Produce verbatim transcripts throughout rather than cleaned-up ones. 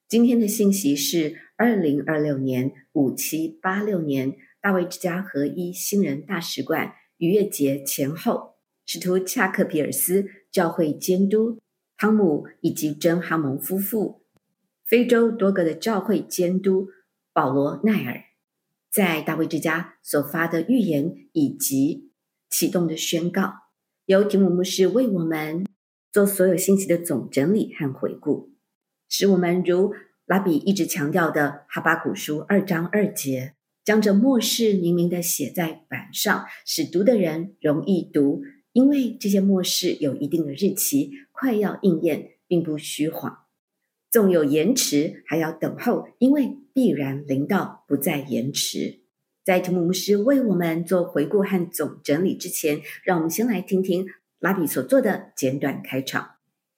今天的信息是二零二六年五七八六年大卫之家合一新人大使馆逾越节前后，使徒恰克皮尔斯教会监督汤姆以及珍哈蒙夫妇，非洲多个的教会监督保罗奈尔，在大卫之家所发的预言以及启动的宣告，由提姆牧师为我们做所有信息的总整理和回顾，使我们如拉比一直强调的哈巴谷书二章二节，将这末世明明的写在板上，使读的人容易读，因为这些末世有一定的日期，快要应验，并不虚晃。纵有延迟，还要等候，因为必然临到，不再延迟。在提姆牧师为我们做回顾和总整理之前，让我们先来听听拉比所做的简短开场。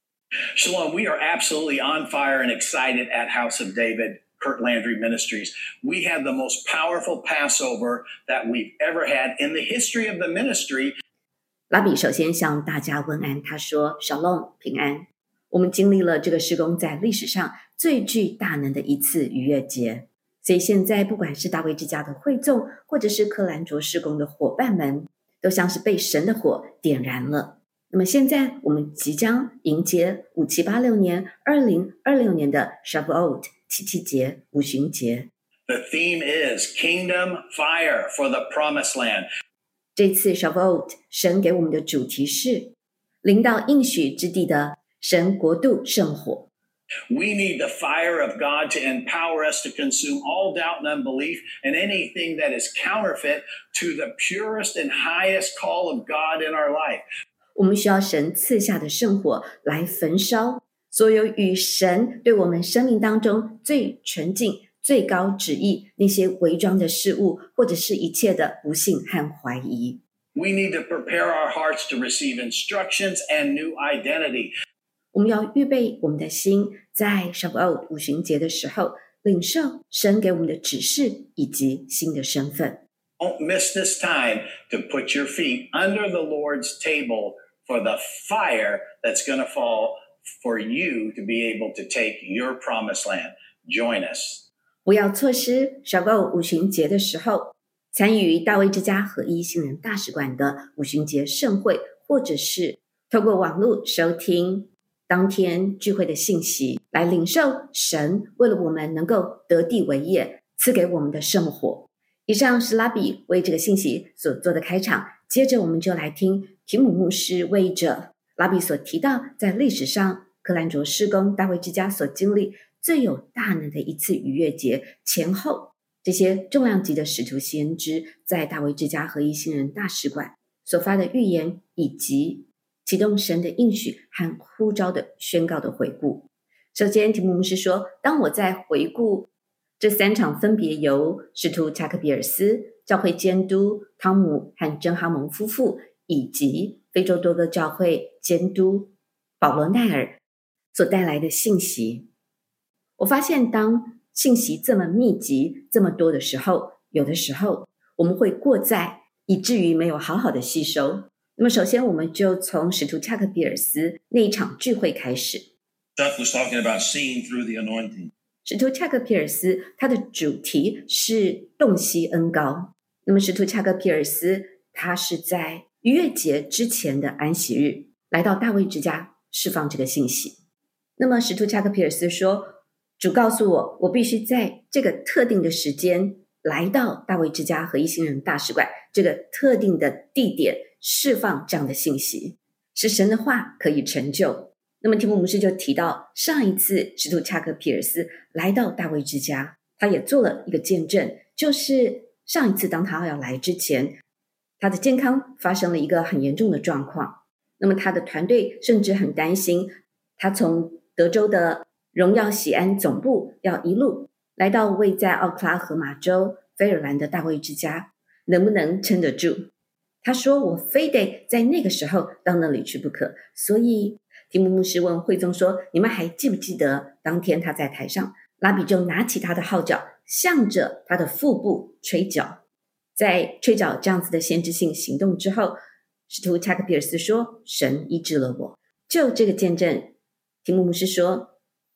Shalom, we are absolutely on fire and excited at House of David, Kurt Landry Ministries. We had the most powerful Passover that we've ever had in the history of the ministry. 拉比首先向大家问安，他说 Shalom 平安。我们经历了这个事工在历史上最具大能的一次逾越节，所以现在不管是大卫之家的会众，或者是克兰卓事工的伙伴们，都像是被神的火点燃了。那么现在我们即将迎接五七八六年二零二六年的 Shavuot 七七节五旬节。 The theme is Kingdom Fire for the Promised Land. 这次 Shavuot 神给我们的主题是临到应许之地的神国度圣火。 We need the fire of God to empower us to consume all doubt and unbelief and anything that is counterfeit to the purest and highest call of God in our life. 我们需要神赐下的圣火来焚烧所有与神对我们生命当中最纯净、最高旨意那些伪装的事物，或者是一切的不信和怀疑。 We need to prepare our hearts to receive instructions and new identity. 我们要预备我们的心，在 Shavuot 五旬节的时候领受神给我们的指示以及新的身份。 Don't miss this time to put your feet under the Lord's table for the fire that's going to fall for you to be able to take your promised land. Join us. 不要错失 Shavuot 五旬节的时候参与大卫之家合一新人大使馆的五旬节盛会，或者是透过网络收听当天聚会的信息，来领受神为了我们能够得地为业赐给我们的圣火。以上是拉比为这个信息所做的开场，接着我们就来听提姆牧师为着拉比所提到在历史上克兰卓事工大卫之家所经历最有大能的一次逾越节前后，这些重量级的使徒先知在大卫之家合一新人大使馆所发的预言，以及启动神的应许和呼召的宣告的回顾。首先提姆牧师说，当我在回顾这三场分别由使徒查克比尔斯、教会监督汤姆和珍哈蒙夫妇，以及非洲多个教会监督保罗奈尔所带来的信息，我发现当信息这么密集这么多的时候，有的时候我们会过载，以至于没有好好的吸收。那么首先我们就从使徒恰克比尔斯那一场聚会开始。 Seth was talking about seeing through the anointing. 使徒恰克皮尔斯他的主题是洞悉恩膏。那么使徒恰克皮尔斯他是在逾越节之前的安息日来到大卫之家释放这个信息。那么使徒恰克皮尔斯说，主告诉我，我必须在这个特定的时间来到大卫之家合一新人大使馆这个特定的地点释放这样的信息，使神的话可以成就。那么提姆牧师就提到，上一次使徒恰克皮尔斯来到大卫之家，他也做了一个见证，就是上一次当他要来之前，他的健康发生了一个很严重的状况。那么他的团队甚至很担心，他从德州的荣耀喜安总部要一路来到位在奥克拉荷马州菲尔兰的大卫之家，能不能撑得住？他说，我非得在那个时候到那里去不可。所以提姆牧师问会众说，你们还记不记得当天他在台上，拉比就拿起他的号角，向着他的腹部吹角。在吹角这样子的先知性行动之后，使徒恰克皮尔斯说，神医治了我。就这个见证，提姆牧师说，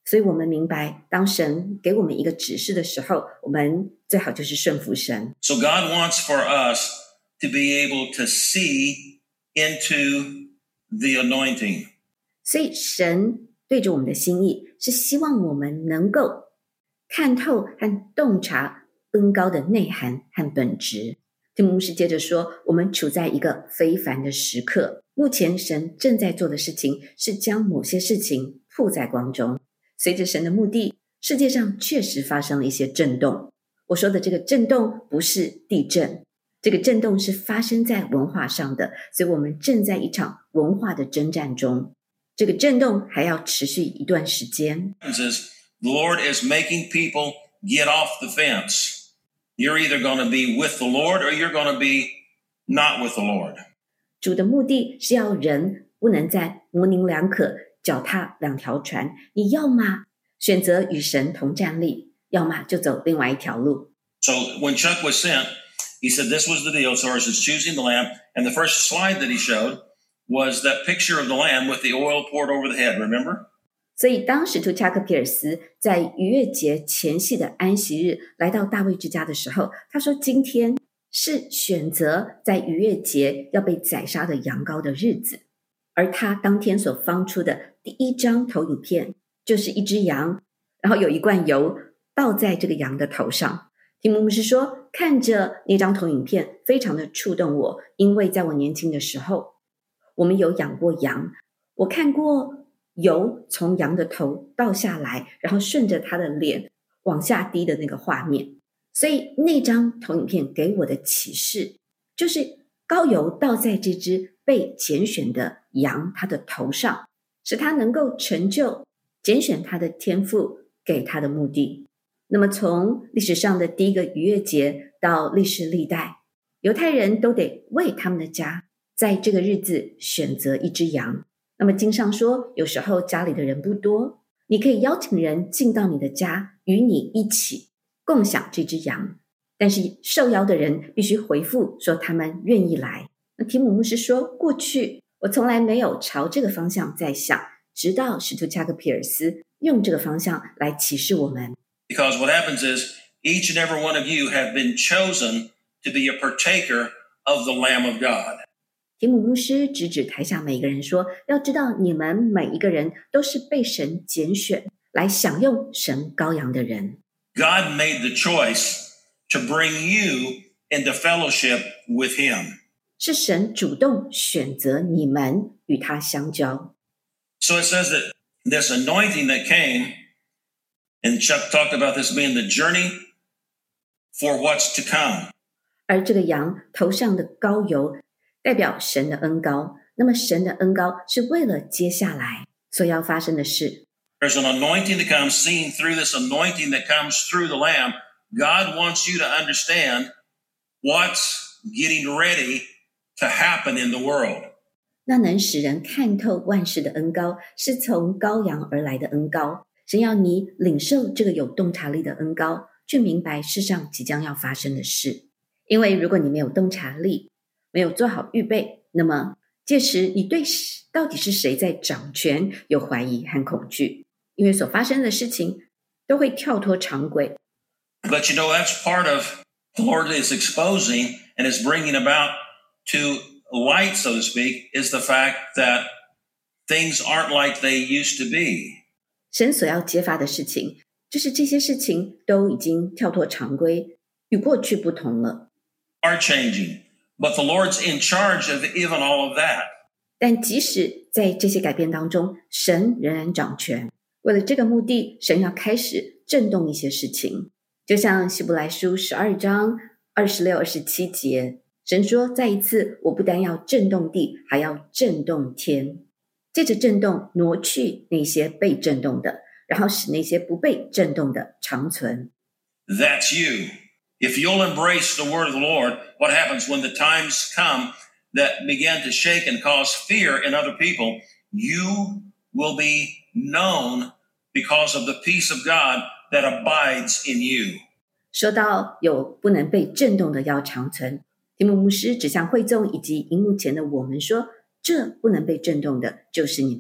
所以我们明白，当神给我们一个指示的时候，我们最好就是顺服神。 So God wants for us to be able to see into the anointing. 所以神对着我们的心意，是希望我们能够看透和洞察恩膏的内涵和本质。提姆牧师接着说，我们处在一个非凡的时刻，目前神正在做的事情是将某些事情铺在光中。随着神的目的，世界上确实发生了一些震动。我说的这个震动不是地震，这个震动是发生在文化上的，所以我们正在一场文化的征战中。这个震动还要持续一段时间。 The Lord is making people get off the fence. You're either going to be with the Lord or you're going to be not with the Lord. 主的目的是要人不能再模棱两可，脚踏两条船，你要么选择与神同站立，要么就走另外一条路。 So when Chuck was sent, he said this was the deal. So it's choosing the lamb. And the first slide that he showed was that picture of the lamb with the oil poured over the head, remember? 所以当使徒恰克皮尔斯在逾越节前夕的安息日来到大卫之家的时候，他说今天是选择在逾越节要被宰杀的羊羔的日子，而他当天所放出的第一张投影片就是一只羊，然后有一罐油倒在这个羊的头上。提姆牧师说，看着那张投影片非常的触动我，因为在我年轻的时候，我们有养过羊，我看过油从羊的头倒下来，然后顺着他的脸往下滴的那个画面。所以那张投影片给我的启示就是膏油倒在这只被拣选的羊他的头上，使他能够成就拣选他的天父给他的目的。那么从历史上的第一个逾越节到历世历代，犹太人都得为他们的家在这个日子选择一只羊。那么经上说，有时候家里的人不多，你可以邀请人进到你的家，与你一起共享这只羊，但是受邀的人必须回复说他们愿意来。那提姆牧师说，过去我从来没有朝这个方向在想，直到使徒恰克皮尔斯用这个方向来启示我们。 Because what happens is each and every one of you have been chosen to be a partaker of the Lamb of God. 提姆牧师指指台下每个人说，要知道你们每一个人都是被神拣选来享用神羔羊的人。 God made the choice to bring you into fellowship with him. 是神主动选择你们与他相交。 So it says that this anointing that came, and Chuck talked about this being the journey for what's to come. 而这个羊头上的膏油代表神的恩膏，那么神的恩膏是为了接下来所要发生的事。 There's an anointing to come, seen through this anointing that comes through the Lamb. God wants you to understand what's getting ready to happen in the world. 那能使人看透万事的恩膏，是从羔羊而来的恩膏。神要你领受这个有洞察力的恩膏，去明白世上即将要发生的事。因为如果你没有洞察力，没有做好预备，那么届时你对到底是谁在掌权有怀疑和恐惧，因为所发生的事情都会跳脱常规。 But you know, that's part of the Lord is exposing and is bringing about to light, so to speak, is the fact that things aren't like they used to be. 神所要揭发的事情，就是这些事情都已经跳脱常规，与过去不同了。 Are changing, but the Lord's in charge of even all of that. 但即使在这些改变当中，神仍然掌权。为了这个目的，神要开始震动一些事情。就像希伯来书十二章二十六、二十七节，神说：“再一次，我不但要震动地，还要震动天。借着震动挪去那些被震动的，然后使那些不被震动的长存。” That's you. If you'll embrace the word of the Lord, what happens when the times come that begin to shake and cause fear in other people, you will be known because of the peace of God that abides in you. 说到有不能被震动的要长存，提姆牧师指向会众以及荧幕前的我们说，这不能被震动的就是你们，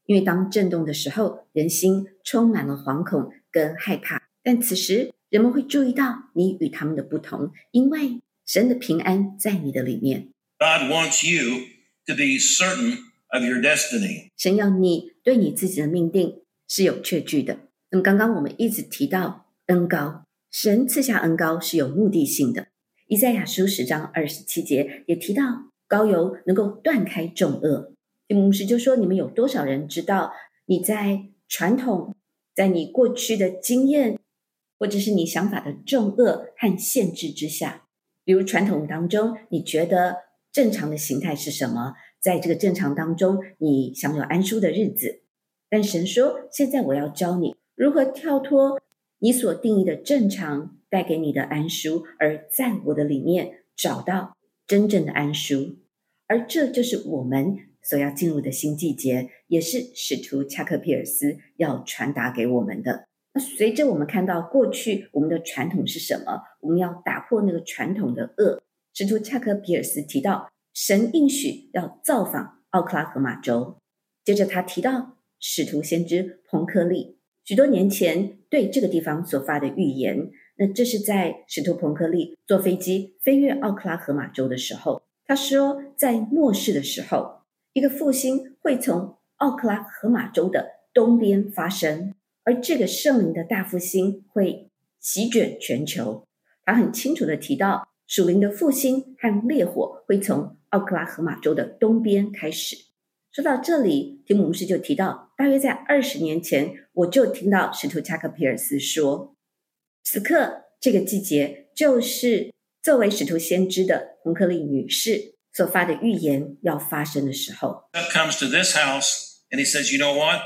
因为当震动的时候，人心充满了惶恐跟害怕，但此时人们会注意到你与他们的不同，因为神的平安在你的里面。 God wants you to be certain of your destiny. 神要你对你自己的命定是有确据的。那么刚刚我们一直提到恩膏，神赐下恩膏是有目的性的。以赛亚书十章二十七节也提到膏油能够断开重恶。提姆牧师就说，你们有多少人知道你在传统，在你过去的经验，或者是你想法的重恶和限制之下，比如传统当中你觉得正常的形态是什么，在这个正常当中你享有安舒的日子，但神说现在我要教你如何跳脱你所定义的正常带给你的安舒，而在我的里面找到真正的安舒。而这就是我们所要进入的新季节，也是使徒恰克皮尔斯要传达给我们的。那随着我们看到过去我们的传统是什么，我们要打破那个传统的恶。使徒恰克皮尔斯提到神应许要造访奥克拉荷马州，接着他提到使徒先知彭克利许多年前对这个地方所发的预言。那这是在使徒彭克利坐飞机飞越奥克拉荷马州的时候，他说在末世的时候，一个复兴会从奥克拉荷马州的东边发生，而这个圣灵的大复兴会席卷全球。他很清楚地提到属灵的复兴和烈火会从奥克拉荷马州的东边开始。说到这里，提姆牧师就提到大约在二十年前，我就听到使徒恰克皮尔斯说，此刻这个季节就是作为使徒先知的彭克利女士所发的预言要发生的时候。 God comes to this house and he says, you know what?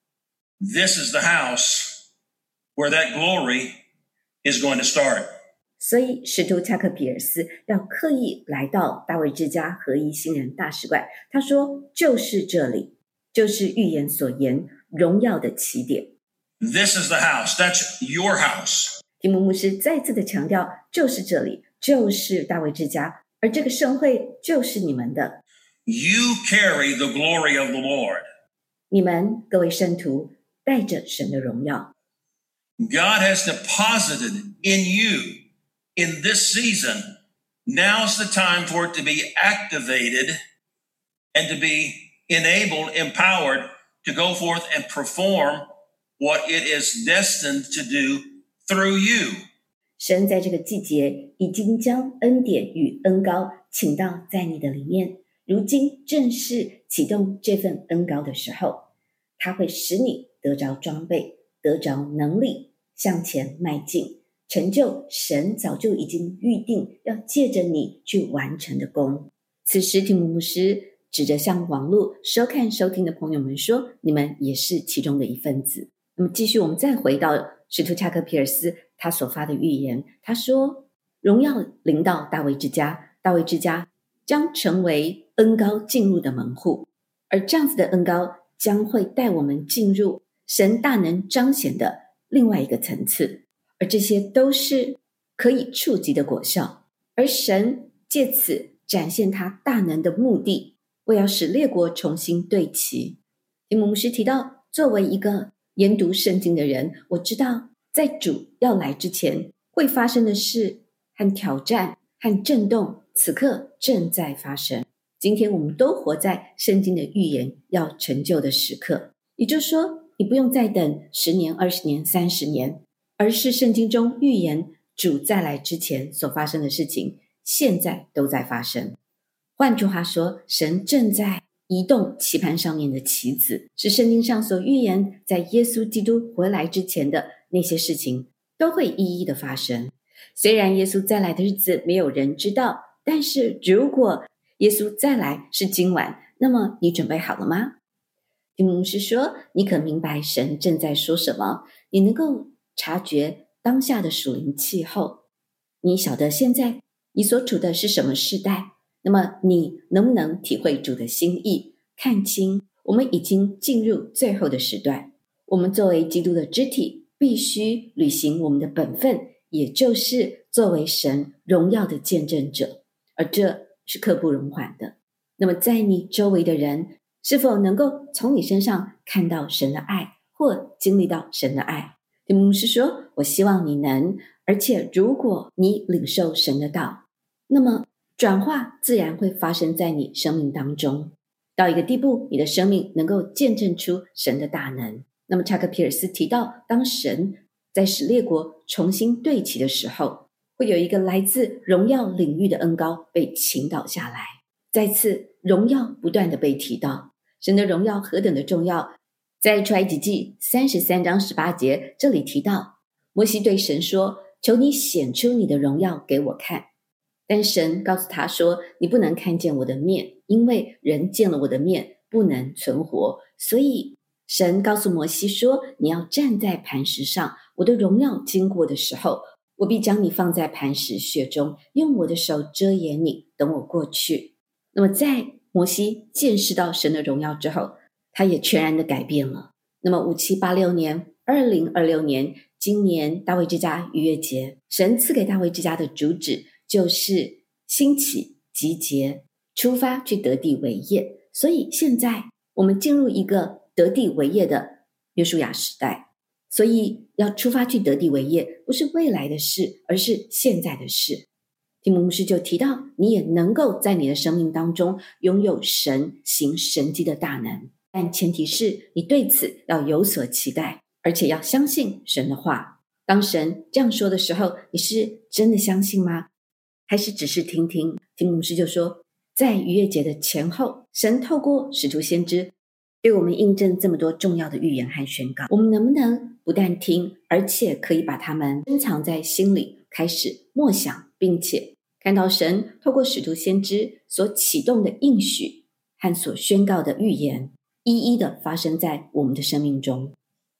This is the house where that glory is going to start. 所以使徒恰克皮尔斯要刻意来到大卫之家合一新人大使馆，他说就是这里，就是预言所言荣耀的起点。 This is the house. That's your house. 提姆牧师再次的强调，就是这里，就是大卫之家，而这个盛会就是你们的。 You carry the glory of the Lord. 你们各位圣徒带着神的荣耀。 God has deposited in you in this season. Now's the time for it to be activated and to be enabled, empowered to go forth and perform what it is destined to do through you. 神在这个季节已经将恩典与恩膏请到在你的里面，如今正是启动这份恩膏的时候，它会使你得着装备，得着能力，向前迈进，成就神早就已经预定要借着你去完成的功。此时提姆牧师指着向网络收看收听的朋友们说，你们也是其中的一份子。那么继续我们再回到使徒恰克皮尔斯他所发的预言，他说荣耀临到大卫之家，大卫之家将成为恩膏进入的门户，而这样子的恩膏将会带我们进入神大能彰显的另外一个层次，而这些都是可以触及的果效，而神借此展现他大能的目的，为要使列国重新对齐。提姆牧师提到，作为一个研读圣经的人，我知道在主要来之前会发生的事和挑战和震动，此刻正在发生。今天我们都活在圣经的预言要成就的时刻，也就是说你不用再等十年、二十年、三十年，而是圣经中预言主再来之前所发生的事情，现在都在发生。换句话说，神正在移动棋盘上面的棋子，是圣经上所预言在耶稣基督回来之前的那些事情都会一一的发生。虽然耶稣再来的日子没有人知道，但是如果耶稣再来是今晚，那么你准备好了吗？提姆牧师说，你可明白神正在说什么，你能够察觉当下的属灵气候，你晓得现在你所处的是什么世代，那么你能不能体会主的心意，看清我们已经进入最后的时段。我们作为基督的肢体，必须履行我们的本分，也就是作为神荣耀的见证者，而这是刻不容缓的。那么在你周围的人是否能够从你身上看到神的爱或经历到神的爱。提姆牧师说，我希望你能，而且如果你领受神的道，那么转化自然会发生在你生命当中，到一个地步，你的生命能够见证出神的大能。那么查克皮尔斯提到，当神在使列国重新对齐的时候，会有一个来自荣耀领域的恩膏被倾倒下来，再次荣耀不断的被提到。神的荣耀何等的重要，在出埃及记三十三章十八节这里提到，摩西对神说，求你显出你的荣耀给我看。但神告诉他说，你不能看见我的面，因为人见了我的面不能存活。所以神告诉摩西说，你要站在磐石上，我的荣耀经过的时候，我必将你放在磐石穴中，用我的手遮掩你，等我过去。那么在摩西见识到神的荣耀之后，他也全然的改变了。那么五七八六年二零二六年，今年大卫之家逾越节，神赐给大卫之家的主旨就是兴起集结出发去得地为业。所以现在我们进入一个得地为业的约书亚时代，所以要出发去得地为业，不是未来的事，而是现在的事。提姆牧师就提到，你也能够在你的生命当中拥有神行神迹的大能，但前提是你对此要有所期待，而且要相信神的话。当神这样说的时候，你是真的相信吗？还是只是听听？提姆牧师就说，在逾越节的前后，神透过使徒先知对我们印证这么多重要的预言和宣告，我们能不能不但听，而且可以把它们珍藏在心里，开始默想，并且看到神透过使徒先知所启动的应许和所宣告的预言，一一的发生在我们的生命中。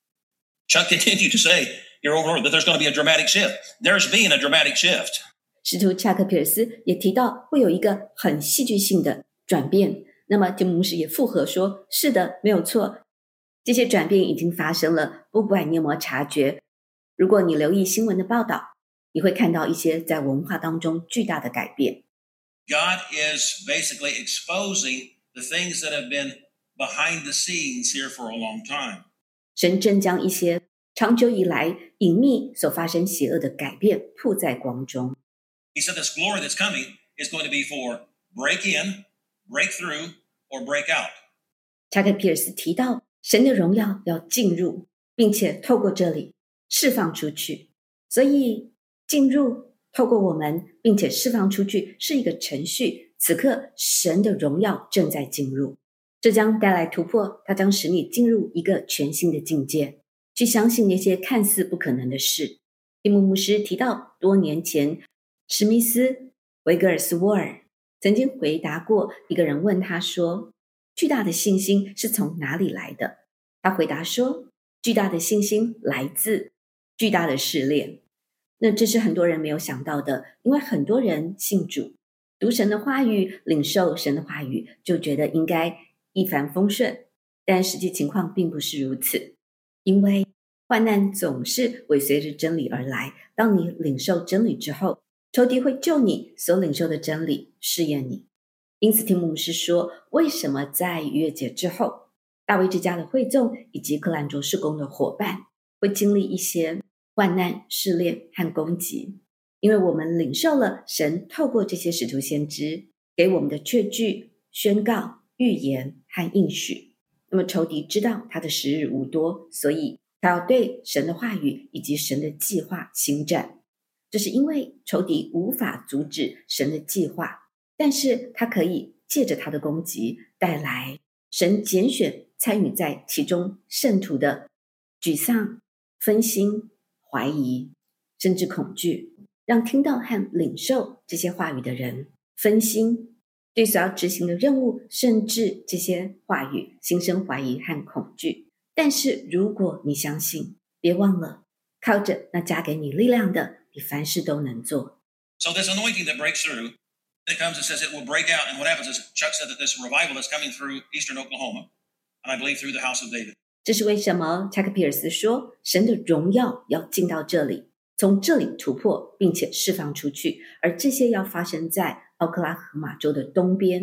Chuck continued to say here over that there's going to be a dramatic shift. There's been a dramatic shift. 使徒恰克皮尔斯也提到会有一个很戏剧性的转变，那么提姆牧师也附和说，是的，没有错，这些转变已经发生了，不管你有没有察觉。如果你留意新闻的报道，你会看到一些在文化当中巨大的改变。 God is basically exposing the things that have been behind the scenes here for a long time. 神正将一些长久以来隐秘所发生邪恶的改变曝在光中。 He said this glory that's coming is going to be for break in, break through, or break out. 查克皮尔斯提到，神的荣耀要进入，并且透过这里释放出去。所以进入，透过我们，并且释放出去是一个程序。此刻神的荣耀正在进入，这将带来突破，它将使你进入一个全新的境界，去相信那些看似不可能的事。蒂姆牧师提到，多年前史密斯维格尔斯沃尔曾经回答过一个人问他说，巨大的信心是从哪里来的？他回答说，巨大的信心来自巨大的试炼。那这是很多人没有想到的，因为很多人信主，读神的话语，领受神的话语，就觉得应该一帆风顺，但实际情况并不是如此。因为患难总是尾随着真理而来，当你领受真理之后，仇敌会就你所领受的真理试验你。因此提姆牧师说，为什么在逾越节之后，大卫之家的会众以及克兰卓事工的伙伴会经历一些患难、试炼和攻击？因为我们领受了神透过这些使徒先知给我们的确据、宣告、预言和应许。那么仇敌知道他的时日无多，所以他要对神的话语以及神的计划兴战。这是因为仇敌无法阻止神的计划，但是他可以借着他的攻击带来神拣选参与在其中圣徒的沮丧、分心、怀疑，甚至恐惧，让听到和领受这些话语的人分心，对所要执行的任务，甚至这些话语心生怀疑和恐惧。但是如果你相信，别忘了靠着那加给你力量的，你凡事都能做。 So this anointing that breaks through, it comes and says it will break out. And what happens is Chuck said that this revival is coming through eastern Oklahoma, and I believe through the house of David. 这是为什么查克皮尔斯说神的荣耀要进到这里，从这里突破并且释放出去，而这些要发生在奥克拉荷马州的东边，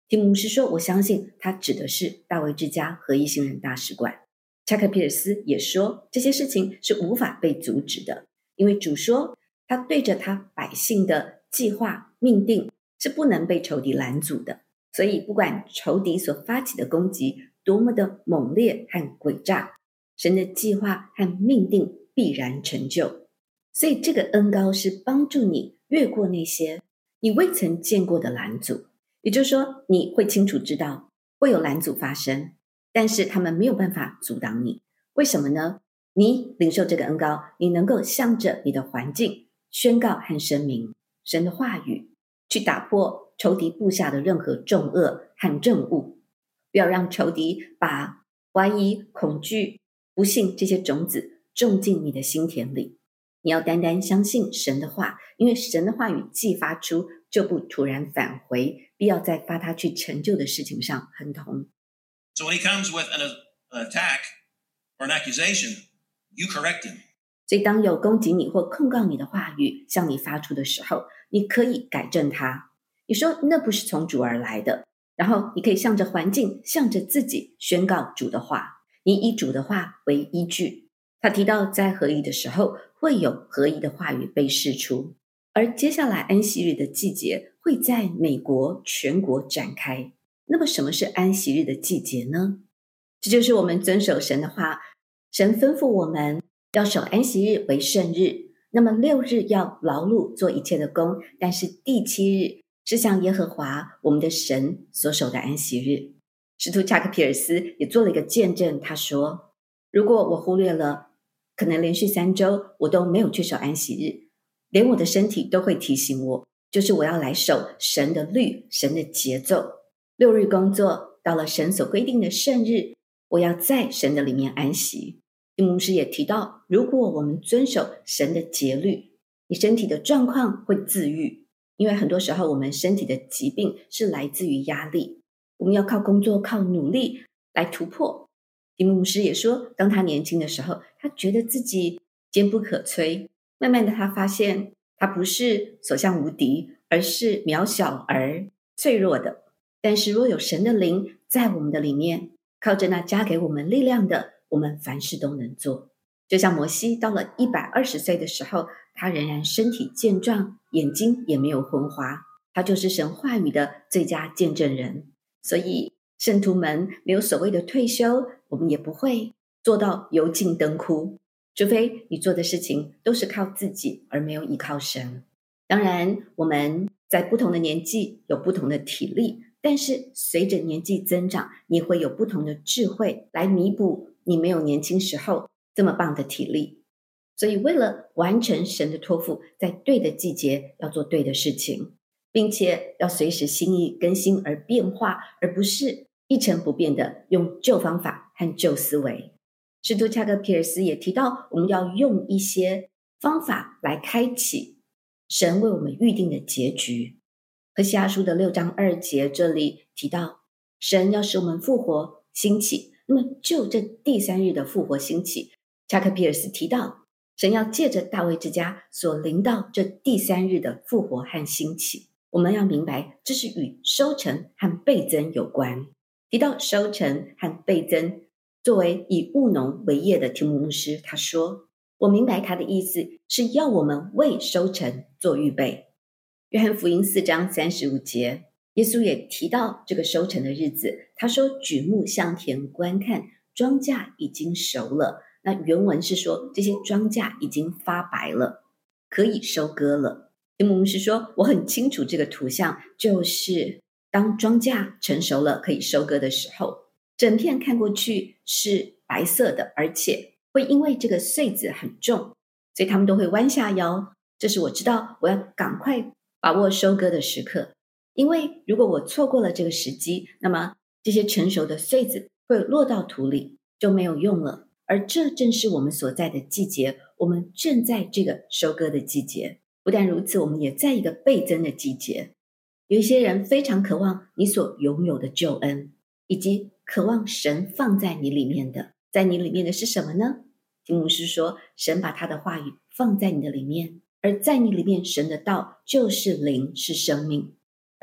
提姆牧师说，我相信他指的是大卫之家合一新人大使馆。查克皮尔斯也说，这些事情是无法被阻止的，因为主说他对着他百姓的计划命定是不能被仇敌拦阻的。所以不管仇敌所发起的攻击多么的猛烈和诡诈，神的计划和命定必然成就。所以这个恩膏是帮助你越过那些你未曾见过的拦阻，也就是说你会清楚知道会有拦阻发生，但是他们没有办法阻挡你。为什么呢？你领受这个恩膏，你能够向着你的环境宣告和声明神的话语，去打破仇敌布下的任何重恶和任务，不要让仇敌把怀疑、恐惧、不信这些种子种进你的心田里。你要单单相信神的话，因为神的话语既发出，就不突然返回，必要在发他去成就的事情上亨通。 So when he comes with an, an attack or an accusation, you correct him. 所以当有攻击你或控告你的话语向你发出的时候，你可以改正它。你说那不是从主而来的，然后你可以向着环境，向着自己宣告主的话，你以主的话为依据。他提到在合一的时候会有合一的话语被释出，而接下来安息日的季节会在美国全国展开。那么什么是安息日的季节呢？这就是我们遵守神的话，神吩咐我们要守安息日为圣日，那么六日要劳碌做一切的工，但是第七日是向耶和华我们的神所守的安息日。使徒查克皮尔斯也做了一个见证，他说，如果我忽略了可能连续三周我都没有去守安息日，连我的身体都会提醒我，就是我要来守神的律，神的节奏。六日工作，到了神所规定的圣日，我要在神的里面安息。牧师也提到，如果我们遵守神的节律，你身体的状况会自愈，因为很多时候我们身体的疾病是来自于压力，我们要靠工作靠努力来突破。提姆牧师也说，当他年轻的时候，他觉得自己坚不可摧，慢慢的他发现他不是所向无敌，而是渺小而脆弱的。但是若有神的灵在我们的里面，靠着那加给我们力量的，我们凡事都能做。就像摩西到了一百二十岁的时候，他仍然身体健壮，眼睛也没有昏花，他就是神话语的最佳见证人。所以圣徒们没有所谓的退休，我们也不会做到油尽灯枯，除非你做的事情都是靠自己，而没有依靠神。当然我们在不同的年纪有不同的体力，但是随着年纪增长，你会有不同的智慧来弥补你没有年轻时候这么棒的体力。所以为了完成神的托付，在对的季节要做对的事情，并且要随时心意更新而变化，而不是一成不变的用旧方法和旧思维。使徒查克皮尔斯也提到，我们要用一些方法来开启神为我们预定的结局。何西阿书的六章二节这里提到，神要使我们复活兴起，那么就这第三日的复活兴起，查克皮尔斯提到，神要借着大卫之家所临到这第三日的复活和兴起。我们要明白，这是与收成和倍增有关。提到收成和倍增，作为以务农为业的提姆牧师，他说，我明白他的意思是要我们为收成做预备。约翰福音四章三十五节，耶稣也提到这个收成的日子，他说，举目向田观看，庄稼已经熟了。那原文是说，这些庄稼已经发白了，可以收割了。提姆牧师说，我很清楚这个图像，就是当庄稼成熟了可以收割的时候，整片看过去是白色的，而且会因为这个穗子很重，所以他们都会弯下腰。这是我知道我要赶快把握收割的时刻，因为如果我错过了这个时机，那么这些成熟的穗子会落到土里，就没有用了。而这正是我们所在的季节，我们正在这个收割的季节。不但如此，我们也在一个倍增的季节。有一些人非常渴望你所拥有的救恩，以及渴望神放在你里面的。在你里面的是什么呢？提姆牧师说，神把他的话语放在你的里面，而在你里面，神的道就是灵，是生命。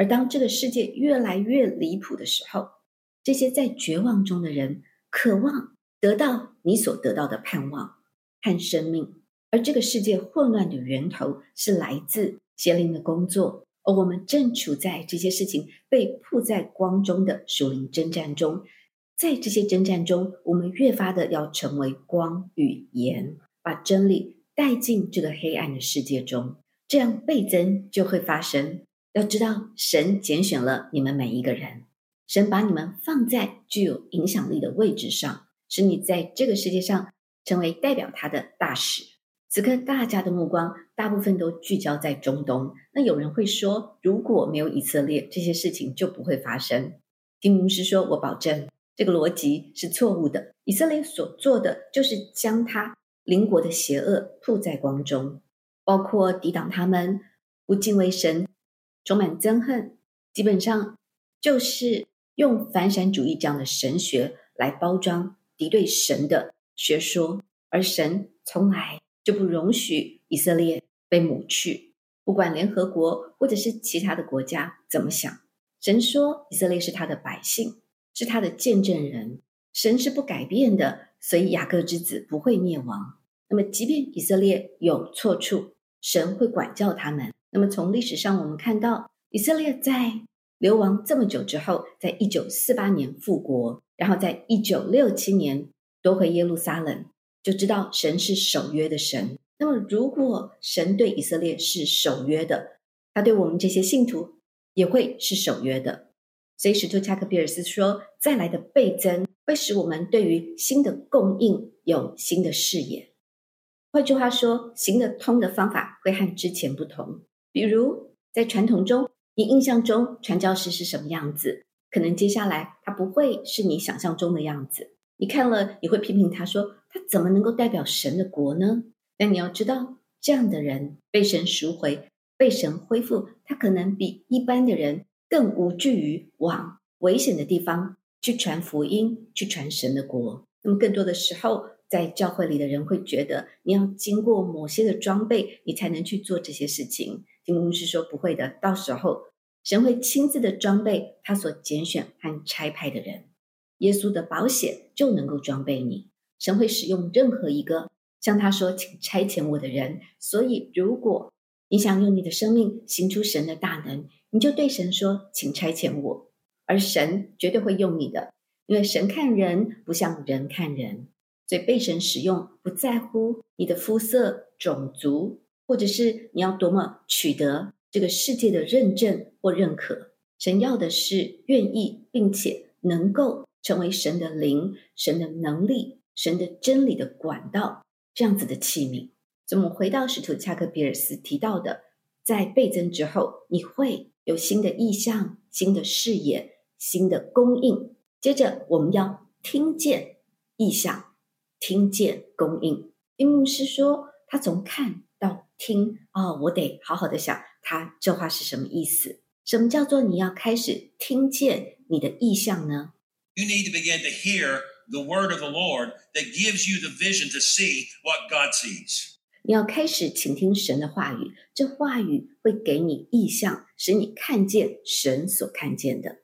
而当这个世界越来越离谱的时候，这些在绝望中的人渴望得到你所得到的盼望和生命，而这个世界混乱的源头是来自邪灵的工作，而我们正处在这些事情被铺在光中的属灵征战中。在这些征战中，我们越发的要成为光与盐，把真理带进这个黑暗的世界中，这样倍增就会发生。要知道，神拣选了你们每一个人，神把你们放在具有影响力的位置上，使你在这个世界上成为代表他的大使。此刻大家的目光大部分都聚焦在中东，那有人会说，如果没有以色列，这些事情就不会发生。听牧师说，我保证这个逻辑是错误的。以色列所做的就是将他邻国的邪恶铺在光中，包括抵挡他们，不敬畏神，充满憎恨，基本上就是用反闪主义这样的神学来包装敌对神的学说，而神从来就不容许以色列被抹去，不管联合国或者是其他的国家怎么想。神说以色列是他的百姓，是他的见证人，神是不改变的，所以雅各之子不会灭亡。那么即便以色列有错处，神会管教他们。那么从历史上我们看到，以色列在流亡这么久之后，在一九四八年复国，然后在一九六七年夺回耶路撒冷，就知道神是守约的神。那么如果神对以色列是守约的，他对我们这些信徒也会是守约的。所以使徒恰克比尔斯说，再来的倍增会使我们对于新的供应有新的视野。换句话说，行得通的方法会和之前不同。比如在传统中，你印象中传教士是什么样子，可能接下来他不会是你想象中的样子。你看了你会批评他说，他怎么能够代表神的国呢？但你要知道，这样的人被神赎回，被神恢复，他可能比一般的人更无惧于往危险的地方去传福音，去传神的国。那么更多的时候，在教会里的人会觉得你要经过某些的装备，你才能去做这些事情。听牧师说不会的，到时候神会亲自的装备他所拣选和差派的人。耶稣的宝血就能够装备你，神会使用任何一个像他说请差遣我的人。所以如果你想用你的生命行出神的大能，你就对神说请差遣我，而神绝对会用你的，因为神看人不像人看人。所以被神使用不在乎你的肤色、种族，或者是你要多么取得这个世界的认证或认可。神要的是愿意并且能够成为神的灵、神的能力、神的真理的管道，这样子的器皿。所以我们回到使徒恰克比尔斯提到的，在倍增之后，你会有新的意象、新的视野、新的供应。接着我们要听见意象，听见供应。因牧师说他从看到听，哦，我得好好的想他这话是什么意思。什么叫做你要开始听见你的意象呢？ You need to begin to hear the word of the Lord that gives you the vision to see what God sees. 你要开始倾听神的话语，这话语会给你意象，使你看见神所看见的。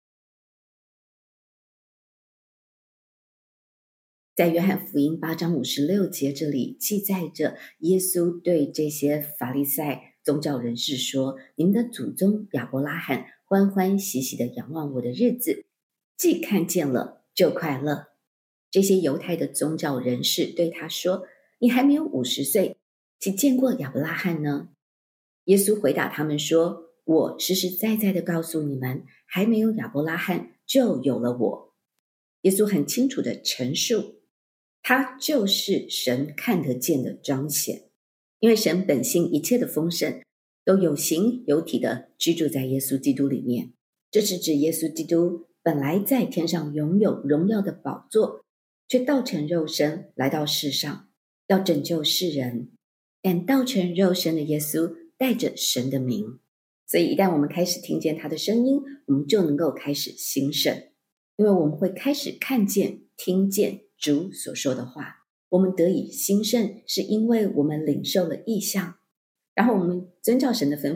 在约翰福音八章五十六节这里记载着耶稣对这些法利赛宗教人士说，你们的祖宗亚伯拉罕欢欢喜喜地仰望我的日子，既看见了就快乐。这些犹太的宗教人士对他说，你还没有五十岁，岂见过亚伯拉罕呢？耶稣回答他们说，我实实在在地告诉你们，还没有亚伯拉罕就有了我。耶稣很清楚地陈述，他就是神看得见的彰显，因为神本性一切的丰盛都有形有体的居住在耶稣基督里面。这是指耶稣基督本来在天上拥有荣耀的宝座，却道成肉身来到世上，要拯救世人。但道成肉身的耶稣带着神的名，所以一旦我们开始听见他的声音，我们就能够开始兴盛，因为我们会开始看见听见主所说的话。我们得以兴盛，是因为我们领受了异象，然后我们遵照神的吩咐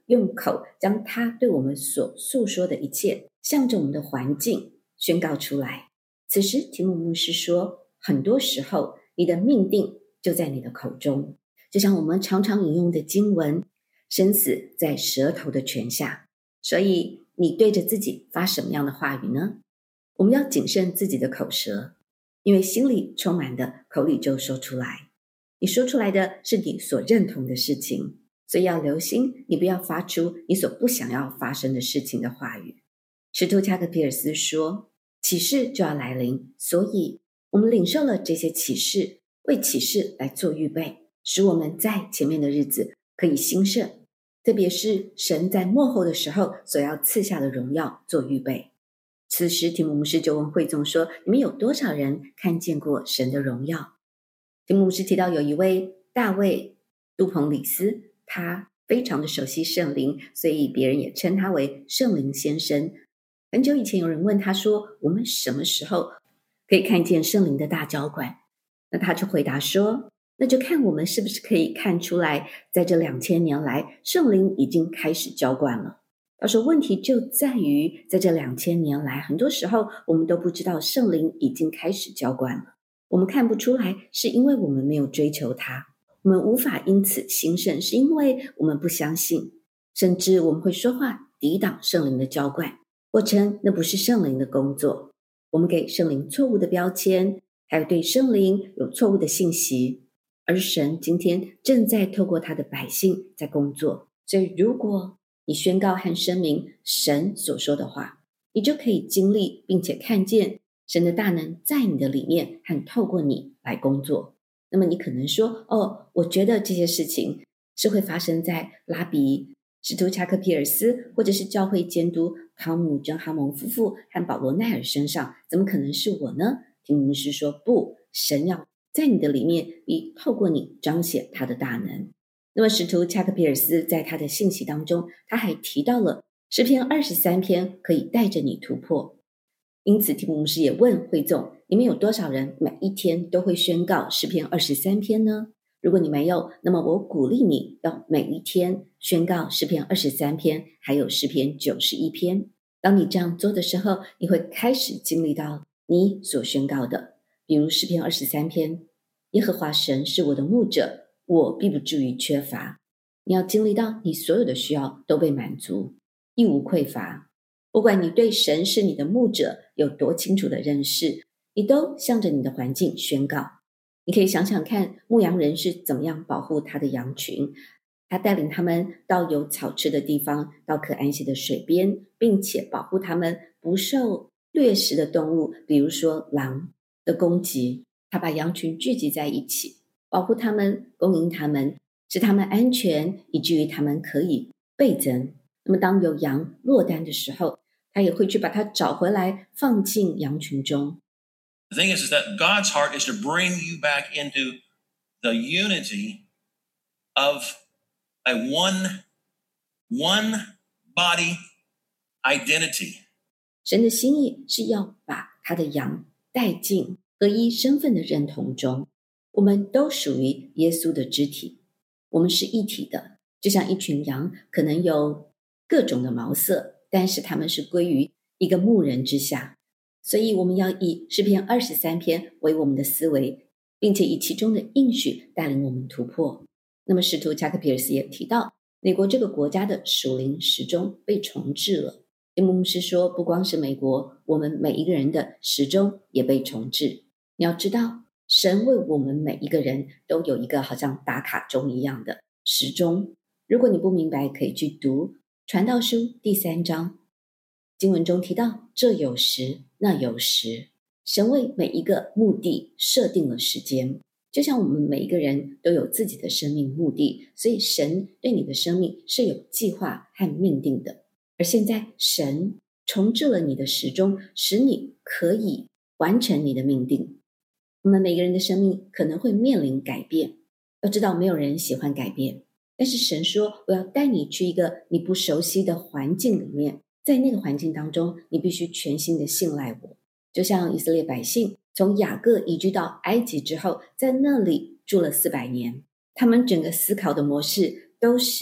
用口将他对我们所诉说的一切，向着我们的环境宣告出来。此时提姆牧师说，很多时候你的命定就在你的口中，就像我们常常引用的经文，生死在舌头的权下。所以你对着自己发什么样的话语呢？我们要谨慎自己的口舌，因为心里充满的，口里就说出来。你说出来的是你所认同的事情，所以要留心，你不要发出你所不想要发生的事情的话语。使徒加克皮尔斯说，启示就要来临，所以我们领受了这些启示，为启示来做预备，使我们在前面的日子可以兴盛，特别是神在末后的时候所要赐下的荣耀做预备。此时提姆牧师就问会众说，你们有多少人看见过神的荣耀？提姆牧师提到有一位大卫杜蓬里斯，他非常的熟悉圣灵，所以别人也称他为圣灵先生。很久以前有人问他说，我们什么时候可以看见圣灵的大浇灌？那他就回答说，那就看我们是不是可以看出来，在这两千年来圣灵已经开始浇灌了。他说问题就在于，在这两千年来，很多时候我们都不知道圣灵已经开始浇灌了，我们看不出来，是因为我们没有追求它，我们无法因此兴盛，是因为我们不相信，甚至我们会说话抵挡圣灵的浇灌，或称那不是圣灵的工作。我们给圣灵错误的标签，还有对圣灵有错误的信息，而神今天正在透过他的百姓在工作。所以如果你宣告和声明神所说的话，你就可以经历并且看见神的大能在你的里面和透过你来工作。那么你可能说，哦，我觉得这些事情是会发生在拉比、使徒查克皮尔斯，或者是教会监督汤姆真哈蒙夫妇和保罗奈尔身上，怎么可能是我呢？提姆牧师说，不，神要在你的里面，以透过你彰显他的大能。那么使徒查克皮尔斯在他的信息当中，他还提到了诗篇二十三篇可以带着你突破。因此提姆牧师也问会众，你们有多少人每一天都会宣告诗篇二十三篇呢？如果你没有，那么我鼓励你要每一天宣告诗篇二十三篇，还有诗篇九十一篇。当你这样做的时候，你会开始经历到你所宣告的，比如诗篇二十三篇，耶和华神是我的牧者，我必不至于缺乏。你要经历到你所有的需要都被满足，一无匮乏。不管你对神是你的牧者有多清楚的认识，你都向着你的环境宣告。你可以想想看，牧羊人是怎么样保护他的羊群，他带领他们到有草吃的地方，到可安息的水边，并且保护他们不受掠食的动物，比如说狼的攻击。他把羊群聚集在一起，保护他们，供应他们，使他们安全，以至于他们可以倍增。那么当有羊落单的时候，他也会去把它找回来，放进羊群中。 The thing is, is that God's heart is to bring you back into the unity of a one, one body identity. 神的心意是要把他的羊带进合一身份的认同中。我们都属于耶稣的肢体，我们是一体的，就像一群羊，可能有各种的毛色，但是他们是归于一个牧人之下。所以我们要以诗篇二十三篇为我们的思维，并且以其中的应许带领我们突破。那么使徒加克皮尔斯也提到，美国这个国家的属灵时钟被重置了。提姆牧师说，不光是美国，我们每一个人的时钟也被重置。你要知道，神为我们每一个人都有一个好像打卡钟一样的时钟。如果你不明白，可以去读传道书第三章，经文中提到，这有时那有时，神为每一个目的设定了时间。就像我们每一个人都有自己的生命目的，所以神对你的生命是有计划和命定的。而现在神重置了你的时钟，使你可以完成你的命定。我们每个人的生命可能会面临改变，要知道没有人喜欢改变，但是神说，我要带你去一个你不熟悉的环境里面，在那个环境当中，你必须全心的信赖我。就像以色列百姓从雅各移居到埃及之后，在那里住了四百年，他们整个思考的模式都是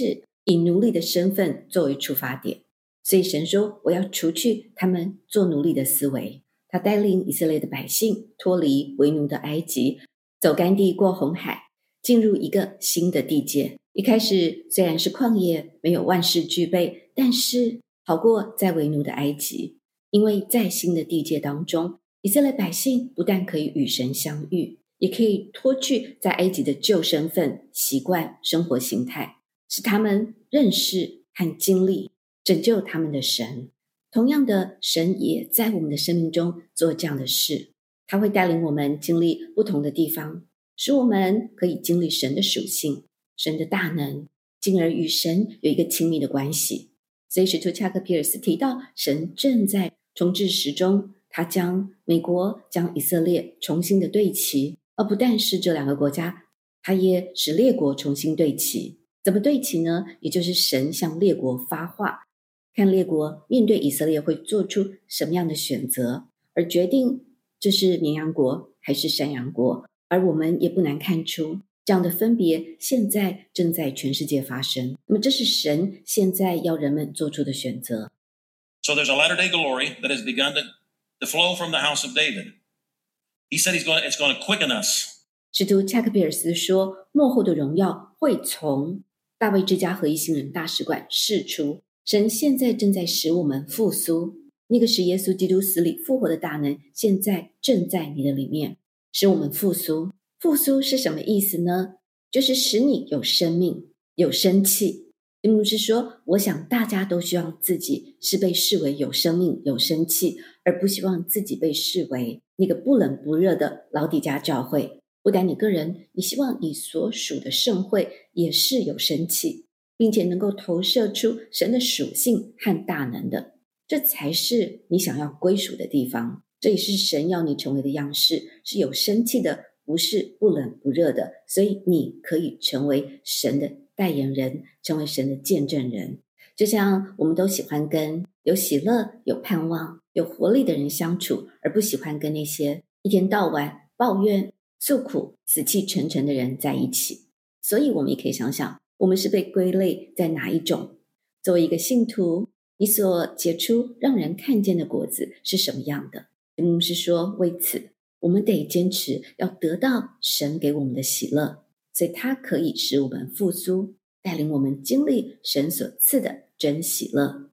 以奴隶的身份作为出发点。所以神说，我要除去他们做奴隶的思维。他带领以色列的百姓脱离为奴的埃及，走干地过红海，进入一个新的地界。一开始虽然是旷野，没有万事俱备，但是好过在为奴的埃及。因为在新的地界当中，以色列百姓不但可以与神相遇，也可以脱去在埃及的旧身份、习惯、生活形态，使他们认识和经历拯救他们的神。同样的，神也在我们的生命中做这样的事，他会带领我们经历不同的地方，使我们可以经历神的属性、神的大能，进而与神有一个亲密的关系。所以使徒恰克皮尔斯提到，神正在重置时钟，他将美国、将以色列重新的对齐，而不但是这两个国家，他也使列国重新对齐。怎么对齐呢？也就是神向列国发话，看列国面对以色列会做出什么样的选择，而决定这是绵羊国还是山羊国。而我们也不难看出，这样的分别现在正在全世界发生。那么这是神现在要人们做出的选择。 So there's a latter day glory that has begun to, to flow from the house of David. He said he's going to, it's going to quicken us. 使徒恰克皮尔斯说，末后的荣耀会从大卫之家合一新人大使馆释出。神现在正在使我们复苏，那个使耶稣基督死里复活的大能现在正在你的里面，使我们复苏。复苏是什么意思呢？就是使你有生命，有生气。牧师说，我想大家都希望自己是被视为有生命、有生气，而不希望自己被视为那个不冷不热的老底嘉教会。不单你个人，你希望你所属的圣会也是有生气，并且能够投射出神的属性和大能的，这才是你想要归属的地方。这也是神要你成为的样式，是有生气的，不是不冷不热的。所以你可以成为神的代言人，成为神的见证人。就像我们都喜欢跟有喜乐、有盼望、有活力的人相处，而不喜欢跟那些一天到晚抱怨、诉苦、死气沉沉的人在一起。所以我们也可以想想，我们是被归类在哪一种？作为一个信徒，你所结出让人看见的果子是什么样的？牧师说，为此我们得坚持要得到神给我们的喜乐，所以它可以使我们复苏，带领我们经历神所赐的真喜乐。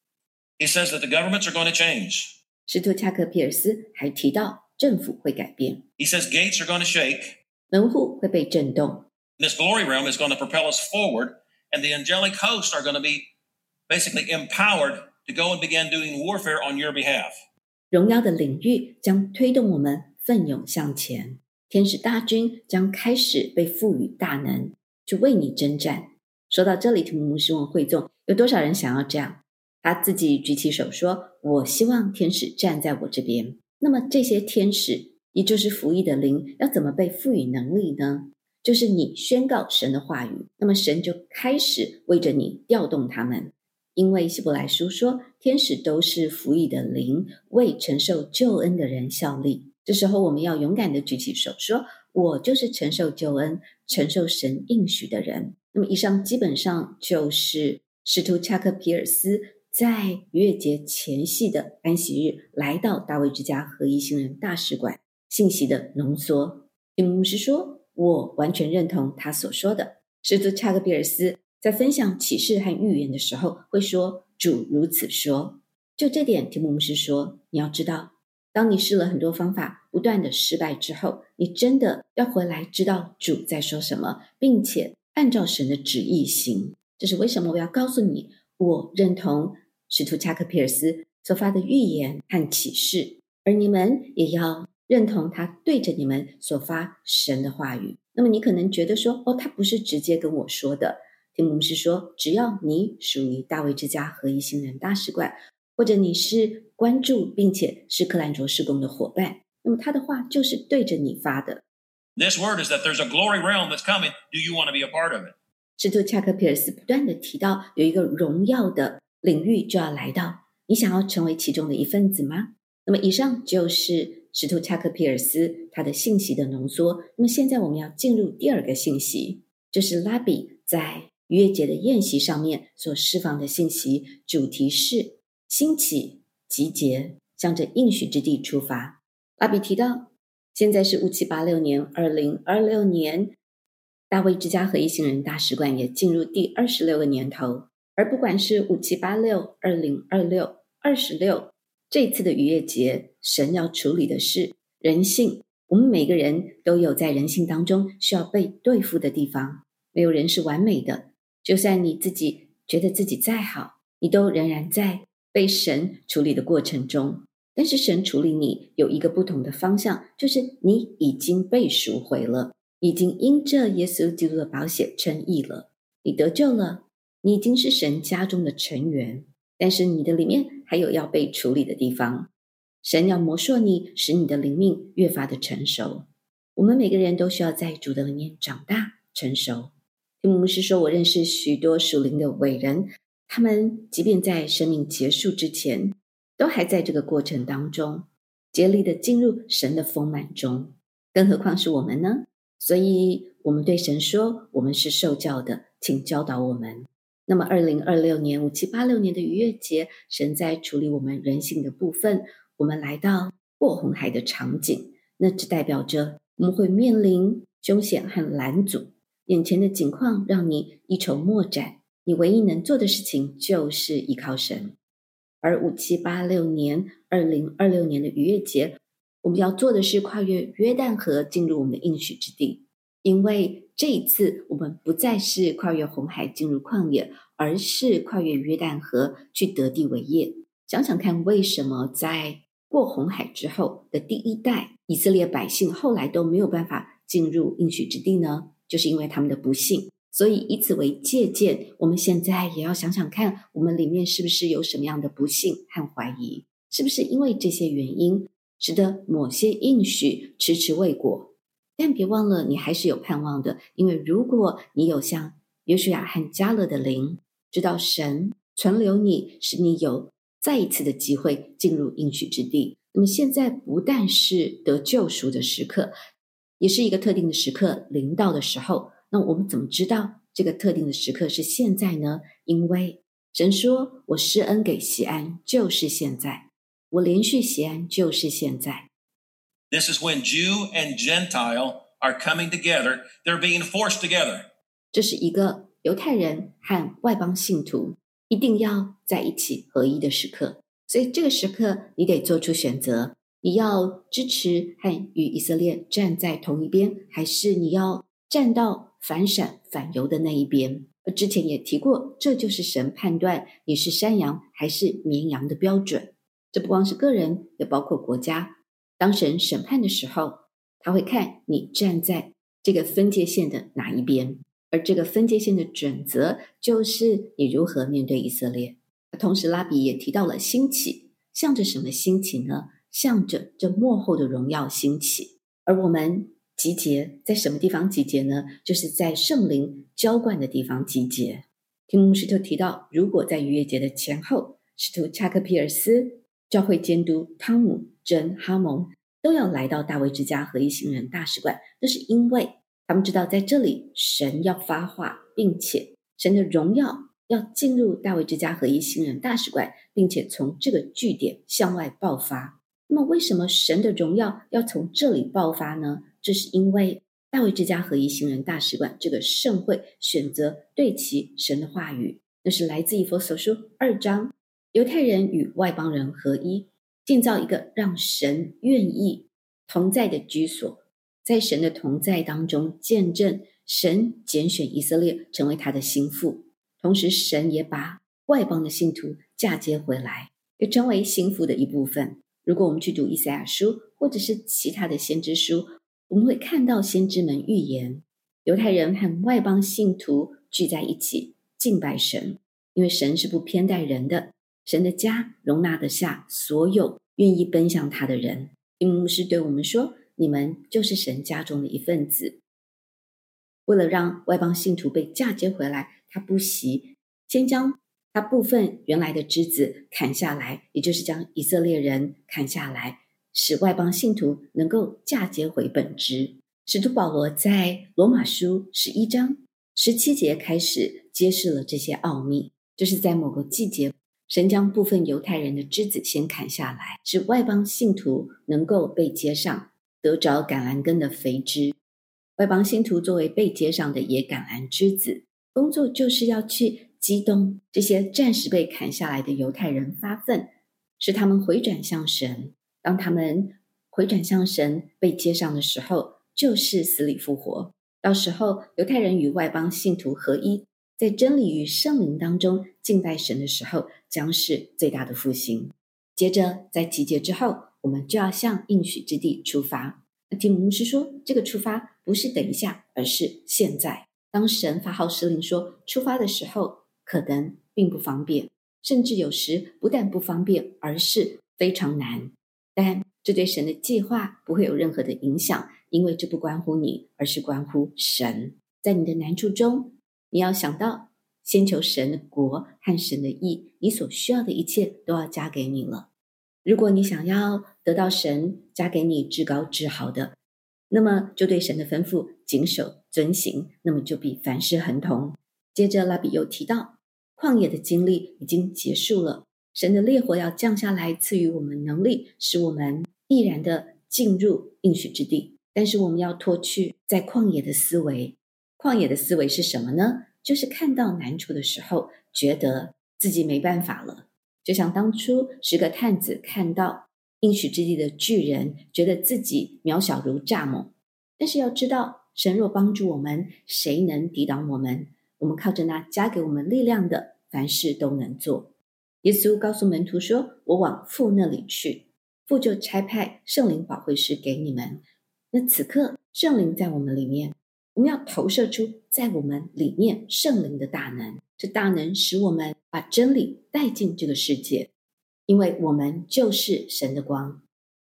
He says that the governments are going to change. 使徒恰克皮尔斯还提到政府会改变， He says gates are going to shake. 门户会被震动， This glory realm is going to propel us forward, and the angelic hosts are going to be basically empowered to go and begin doing warfare on your behalf. 荣耀的领域将推动我们奋勇向前，天使大军将开始被赋予大能，去为你征战。说到这里，提姆牧师问会众，有多少人想要这样？他自己举起手说，我希望天使站在我这边。那么这些天使，也就是服役的灵，要怎么被赋予能力呢？就是你宣告神的话语，那么神就开始为着你调动他们。因为希伯来书说，天使都是服役的灵，为承受救恩的人效力。这时候我们要勇敢的举起手说，我就是承受救恩、承受神应许的人。那么以上基本上就是使徒恰克皮尔斯在逾越节前夕的安息日来到大卫之家合一新人大使馆信息的浓缩。牧师说，我完全认同他所说的。使徒恰克皮尔斯在分享启示和预言的时候会说，主如此说。就这点，提姆牧师说，你要知道，当你试了很多方法不断的失败之后，你真的要回来知道主在说什么，并且按照神的旨意行。这是为什么我要告诉你，我认同使徒恰克皮尔斯所发的预言和启示，而你们也要认同他对着你们所发神的话语。那么你可能觉得说，哦，他不是直接跟我说的。提姆牧师说，只要你属于大卫之家合一新人大使馆，或者你是关注并且是克兰卓事工的伙伴，那么他的话就是对着你发的。 This word is that there's a glory realm that's coming. Do you want to be a part of it? 使徒恰克皮尔斯不断的提到有一个荣耀的领域就要来到，你想要成为其中的一份子吗？那么以上就是使徒恰克皮尔斯他的信息的浓缩。那么现在我们要进入第二个信息，就是拉比在逾越节的宴席上面所释放的信息，主题是兴起、集结，向着应许之地出发。拉比提到，现在是五七八六年，二零二六年，大卫之家合一行人大使馆也进入第二十六个年头。而不管是五七八六、二零二六、二十六，这次的逾越节，神要处理的是人性。我们每个人都有在人性当中需要被对付的地方，没有人是完美的，就算你自己觉得自己再好，你都仍然在被神处理的过程中。但是神处理你有一个不同的方向，就是你已经被赎回了，你已经因着耶稣基督的宝血称义了，你得救了，你已经是神家中的成员。但是你的里面还有要被处理的地方，神要磨塑你，使你的灵命越发的成熟。我们每个人都需要在主的里面长大成熟。提姆牧师说，我认识许多属灵的伟人，他们即便在生命结束之前，都还在这个过程当中竭力的进入神的丰满中，更何况是我们呢？所以我们对神说，我们是受教的，请教导我们。那么二零二六年五七八六年的逾越节，神在处理我们人性的部分，我们来到过红海的场景，那只代表着我们会面临凶险和拦阻，眼前的景况让你一筹莫展，你唯一能做的事情就是依靠神。而五七八六年、二零二六年的逾越节，我们要做的是跨越约旦河进入我们的应许之地。因为这一次我们不再是跨越红海进入旷野，而是跨越约旦河去得地为业。想想看，为什么在过红海之后的第一代以色列百姓后来都没有办法进入应许之地呢？就是因为他们的不信。所以以此为借鉴，我们现在也要想想看，我们里面是不是有什么样的不信和怀疑，是不是因为这些原因使得某些应许迟迟未果。但别忘了，你还是有盼望的，因为如果你有像约书亚和迦勒的灵，知道神存留你，使你有再一次的机会进入应许之地。那么现在不但是得救赎的时刻，也是一个特定的时刻临到的时候。那我们怎么知道这个特定的时刻是现在呢？因为神说，我施恩给锡安就是现在，我连续锡安就是现在。 This is when Jew and Gentile are coming together. They're being forced together. 这是一个犹太人和外邦信徒一定要在一起合一的时刻。所以这个时刻你得做出选择，你要支持和与以色列站在同一边，还是你要站到反闪反犹的那一边。而之前也提过，这就是神判断你是山羊还是绵羊的标准。这不光是个人，也包括国家。当神审判的时候，他会看你站在这个分界线的哪一边，而这个分界线的准则就是你如何面对以色列。同时拉比也提到了兴起，向着什么兴起呢？向着这末后的荣耀兴起。而我们集结在什么地方集结呢？就是在圣灵浇灌的地方集结。提姆牧师就提到，如果在逾越节的前后，使徒查克皮尔斯、教会监督汤姆、珍、哈蒙都要来到大卫之家合一行人大使馆，那是因为他们知道在这里神要发话，并且神的荣耀要进入大卫之家合一行人大使馆，并且从这个据点向外爆发。那么为什么神的荣耀要从这里爆发呢？这是因为大卫之家合一行人大使馆这个盛会选择对齐神的话语，那是来自以弗所书二章，犹太人与外邦人合一，建造一个让神愿意同在的居所，在神的同在当中见证神拣选以色列成为他的心腹，同时神也把外邦的信徒嫁接回来，也成为心腹的一部分。如果我们去读以赛亚书或者是其他的先知书，我们会看到先知们预言犹太人和外邦信徒聚在一起敬拜神，因为神是不偏待人的，神的家容纳得下所有愿意奔向他的人。提姆牧师对我们说，你们就是神家中的一份子。为了让外邦信徒被嫁接回来，他不惜先将他部分原来的枝子砍下来，也就是将以色列人砍下来，使外邦信徒能够嫁接回本支。使徒保罗在罗马书十一章十七节开始揭示了这些奥秘，就是在某个季节，神将部分犹太人的枝子先砍下来，使外邦信徒能够被接上，得着橄榄根的肥枝。外邦信徒作为被接上的野橄榄枝子，工作就是要去激动这些暂时被砍下来的犹太人发愤，使他们回转向神。当他们回转向神被接上的时候，就是死里复活。到时候犹太人与外邦信徒合一，在真理与圣灵当中敬拜神的时候，将是最大的复兴。接着在集结之后，我们就要向应许之地出发。那提姆牧师说，这个出发不是等一下，而是现在。当神发号施令说出发的时候，可能并不方便，甚至有时不但不方便，而是非常难。但这对神的计划不会有任何的影响，因为这不关乎你，而是关乎神。在你的难处中，你要想到先求神的国和神的义，你所需要的一切都要加给你了。如果你想要得到神加给你至高至好的，那么就对神的吩咐谨守遵行，那么就比凡事亨通。接着拉比又提到，旷野的经历已经结束了，神的烈火要降下来，赐予我们能力，使我们毅然的进入应许之地。但是我们要脱去在旷野的思维。旷野的思维是什么呢？就是看到难处的时候，觉得自己没办法了。就像当初十个探子看到应许之地的巨人，觉得自己渺小如蚱蜢。但是要知道，神若帮助我们，谁能抵挡我们？我们靠着那加给我们力量的，凡事都能做。耶稣告诉门徒说，我往父那里去，父就差派圣灵保惠师给你们。那此刻圣灵在我们里面，我们要投射出在我们里面圣灵的大能，这大能使我们把真理带进这个世界，因为我们就是神的光。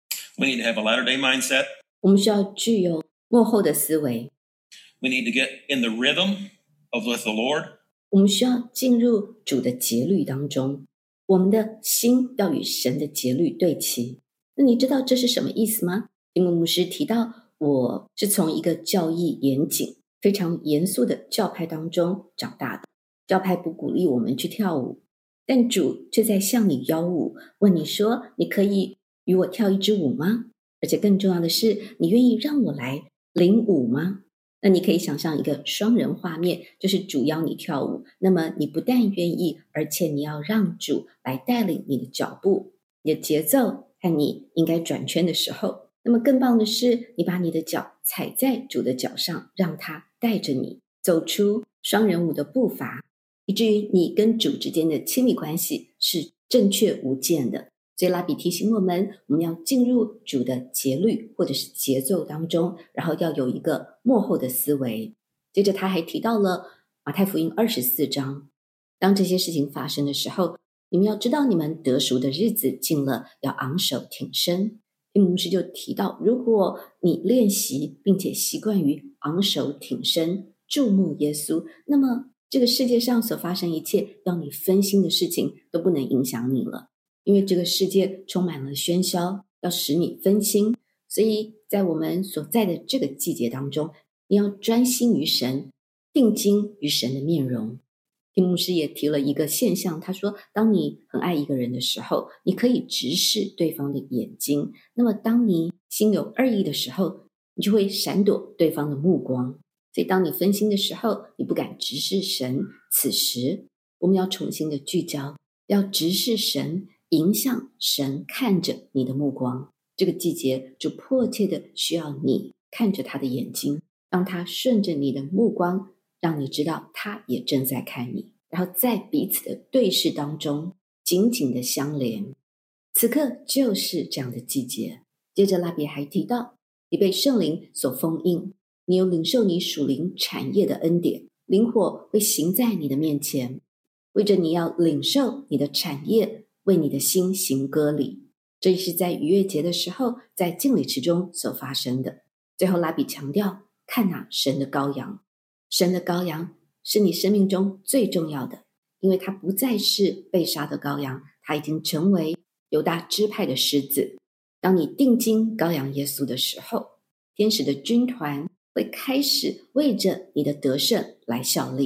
We need to have a latter day mindset. 我们需要具有末后的思维。 We need to get in the rhythm of with the Lord. 我们需要进入主的节律当中，我们的心要与神的节律对齐。那你知道这是什么意思吗？提姆牧师提到，我是从一个教义严谨、非常严肃的教派当中长大的。教派不鼓励我们去跳舞，但主却在向你邀舞，问你说，你可以与我跳一支舞吗？而且更重要的是，你愿意让我来领舞吗？那你可以想象一个双人画面，就是主邀你跳舞，那么你不但愿意，而且你要让主来带领你的脚步，你的节奏和你应该转圈的时候。那么更棒的是，你把你的脚踩在主的脚上，让他带着你走出双人舞的步伐，以至于你跟主之间的亲密关系是正确无间的。所以拉比提醒我们，我们要进入主的节律或者是节奏当中，然后要有一个末后的思维。接着他还提到了马太福音二十四章，当这些事情发生的时候，你们要知道你们得赎的日子近了，要昂首挺身。提姆牧师就提到，如果你练习并且习惯于昂首挺身注目耶稣，那么这个世界上所发生一切让你分心的事情都不能影响你了。因为这个世界充满了喧嚣，要使你分心，所以在我们所在的这个季节当中，你要专心于神，定睛于神的面容。提姆牧师也提了一个现象，他说，当你很爱一个人的时候，你可以直视对方的眼睛，那么当你心有二意的时候，你就会闪躲对方的目光。所以当你分心的时候，你不敢直视神，此时我们要重新的聚焦，要直视神，迎向神看着你的目光。这个季节就迫切的需要你看着他的眼睛，让他顺着你的目光，让你知道他也正在看你，然后在彼此的对视当中紧紧的相连。此刻就是这样的季节。接着拉比还提到，你被圣灵所封印，你有领受你属灵产业的恩典，灵火会行在你的面前，为着你要领受你的产业，为你的心行割礼。这也是在逾越节的时候，在敬礼池中所发生的。最后拉比强调，看哪，神的羔羊，神的羔羊是你生命中最重要的，因为他不再是被杀的羔羊，他已经成为犹大支派的狮子。当你定睛羔羊耶稣的时候，天使的军团会开始为着你的得胜来效力，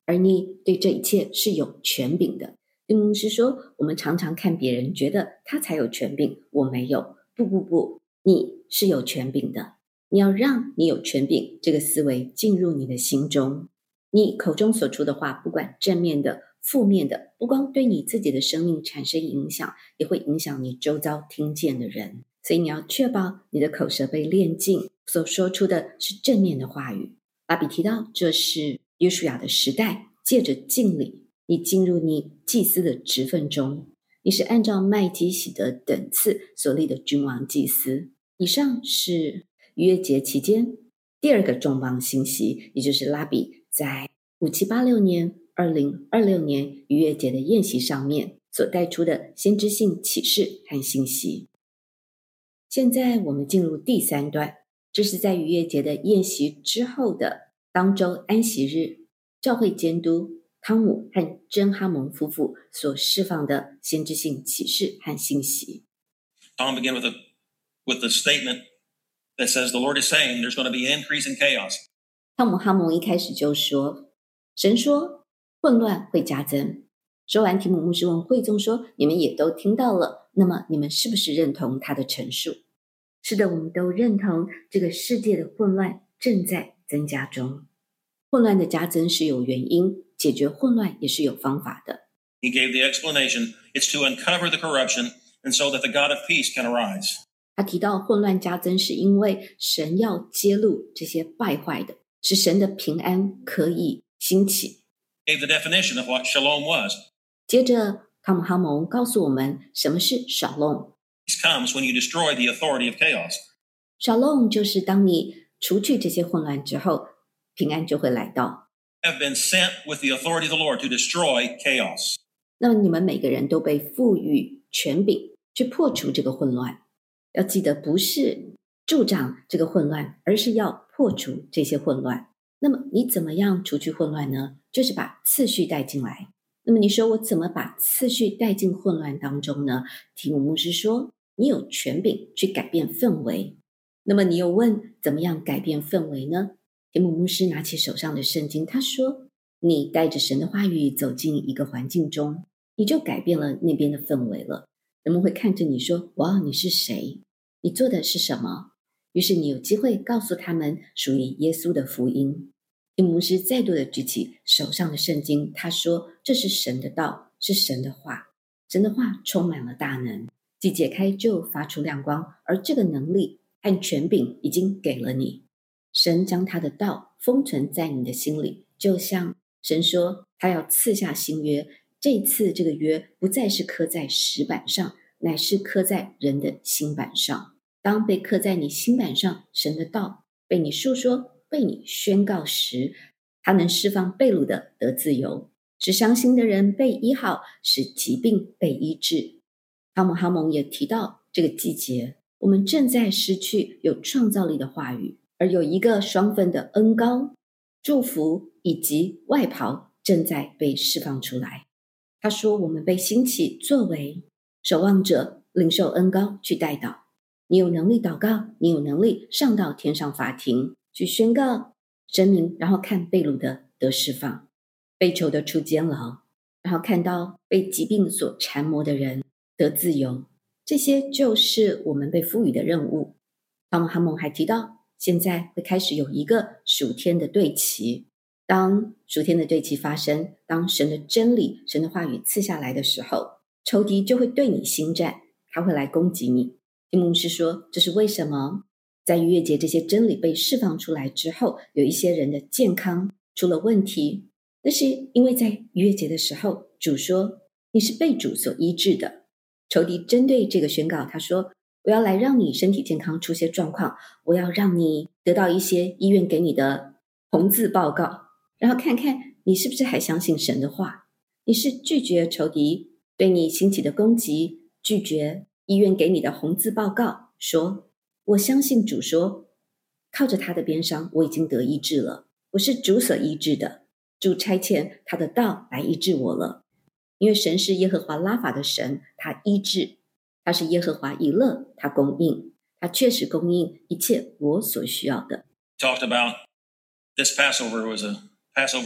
而你对这一切是有权柄的。丁牧师说，我们常常看别人觉得他才有权柄，我没有。不不不，你是有权柄的。你要让你有权柄这个思维进入你的心中，你口中所出的话，不管正面的负面的，不光对你自己的生命产生影响，也会影响你周遭听见的人。所以你要确保你的口舌被炼净，所说出的是正面的话语。拉比提到，这是约书亚的时代，借着敬礼，你进入你祭司的职分中，你是按照麦基洗德等次所立的君王祭司。以上是逾越节期间第二个重磅信息，也就是拉比在五七八六年、二零二六年逾越节的宴席上面所带出的先知性启示和信息。现在我们进入第三段，这是在逾越节的宴席之后的当周安息日，教会监督汤姆和珍哈蒙夫妇所释放的先知性启示和信息。 Tom began with a with the statement that says the Lord is saying there's going to be an increase in chaos. 汤姆哈蒙一开始就说，神说混乱会加增。说完，提姆牧师问会众说，你们也都听到了，那么你们是不是认同他的陈述？是的，我们都认同这个世界的混乱正在增加中。混乱的加增是有原因，解决混乱也是有方法的。 He gave the explanation. It's to uncover the corruption and so that the God of peace can arise. 他提到混乱加增是因为神要揭露这些败坏的，使神的平安可以兴起。 Gave the definition of what shalom was. 接着汤姆哈蒙告诉我们什么是少弄。 Peace comes when you destroy the authority of chaos. 少弄就是当你除去这些混乱之后，平安就会来到。 Have been sent with the authority of the Lord to destroy chaos. 那么你们每个人都被赋予权柄去破除这个混乱。要记得，不是助长这个混乱，而是要破除这些混乱。那么你怎么样除去混乱呢？就是把次序带进来。那么你说我怎么把次序带进混乱当中呢？提姆牧师说，你有权柄去改变氛围。那么你又问，怎么样改变氛围呢？提姆牧师拿起手上的圣经，他说，你带着神的话语走进一个环境中，你就改变了那边的氛围了。人们会看着你说，哇，你是谁？你做的是什么？于是你有机会告诉他们属于耶稣的福音。提姆牧师再度的举起手上的圣经，他说，这是神的道，是神的话。神的话充满了大能，既解开就发出亮光，而这个能力和权柄已经给了你。神将他的道封存在你的心里，就像神说他要赐下新约，这一次这个约不再是刻在石板上，乃是刻在人的心板上。当被刻在你心板上，神的道被你述说，被你宣告时，它能释放被掳的得自由，使伤心的人被医好，使疾病被医治。汤姆哈蒙也提到，这个季节我们正在失去有创造力的话语，而有一个双份的恩膏、祝福以及外袍正在被释放出来。他说，我们被兴起作为守望者，领受恩膏去代祷。你有能力祷告，你有能力上到天上法庭去宣告神明，然后看被掳的得释放，被囚的出监牢，然后看到被疾病所缠磨的人得自由。这些就是我们被赋予的任务。汤姆哈蒙还提到，现在会开始有一个属天的对齐。当属天的对齐发生，当神的真理、神的话语赐下来的时候，仇敌就会对你心战，他会来攻击你。提姆牧师说，这是为什么在逾越节这些真理被释放出来之后，有一些人的健康出了问题。那是因为在逾越节的时候，主说你是被主所医治的。仇敌针对这个宣告，他说，我要来让你身体健康出些状况，我要让你得到一些医院给你的红字报告，然后看看你是不是还相信神的话。你是拒绝仇敌对你兴起的攻击，拒绝医院给你的红字报告，说我相信主说，靠着他的鞭伤我已经得医治了，我是主所医治的，主差遣他的道来医治我了。因为神是耶和华拉法的神，他医治，他是耶和华以勒，他供应，他确实供应一切我所需要的。 Talked about this Passover was a Passover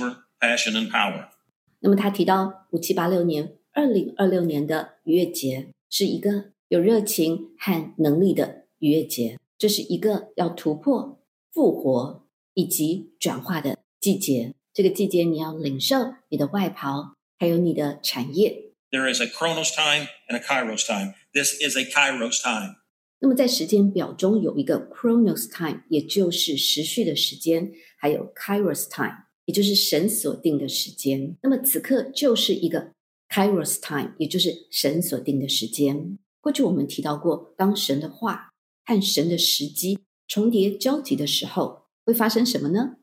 passion, and power. 那么他提到五七八六年二零二六年的逾越节是一个有热情和能力的逾越节，这是一个要突破、复活以及转化的季节。这个季节你要领受你的外袍，还有你的产业。 There is a Chronos time and a Kairos time. This is a Kairos time. 那么在时间表中有一个 Chronos time， 也就是时序的时间，还有 Kairos time， 也就是神所定的时间。那么此刻就是一个 Kairos time， 也就是神所定的时间。过去我们提到过，当神的话和神的时机重叠交集的时候，会发生什么呢？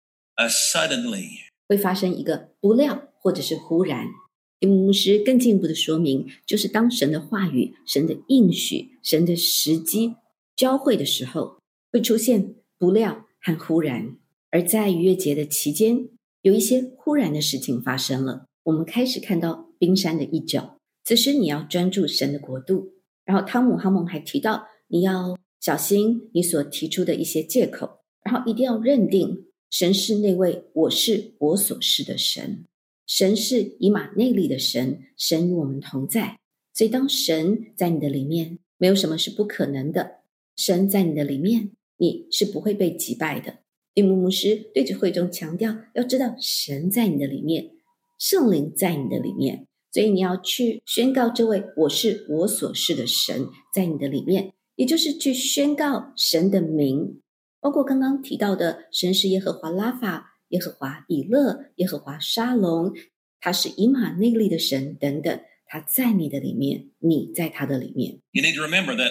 A suddenly. 会发生一个不料或者是忽然。丁牧师更进一步的说明，就是当神的话语、神的应许、神的时机交汇的时候，会出现不料和忽然。而在逾越节的期间，有一些忽然的事情发生了，我们开始看到冰山的一角。此时你要专注神的国度。然后汤姆哈蒙还提到，你要小心你所提出的一些借口，然后一定要认定神是那位我是我所是的神，神是以马内利的神，神与我们同在。所以当神在你的里面，没有什么是不可能的。神在你的里面，你是不会被击败的。丁牧牧师对着会众强调，要知道神在你的里面，圣灵在你的里面，所以你要去宣告这位我是我所是的神在你的里面，也就是去宣告神的名，包括刚刚提到的神是耶和华拉法、耶和华以勒、耶和华沙龙，他是以马内利的神等等，他在你的里面，你在他的里面。 You need to remember that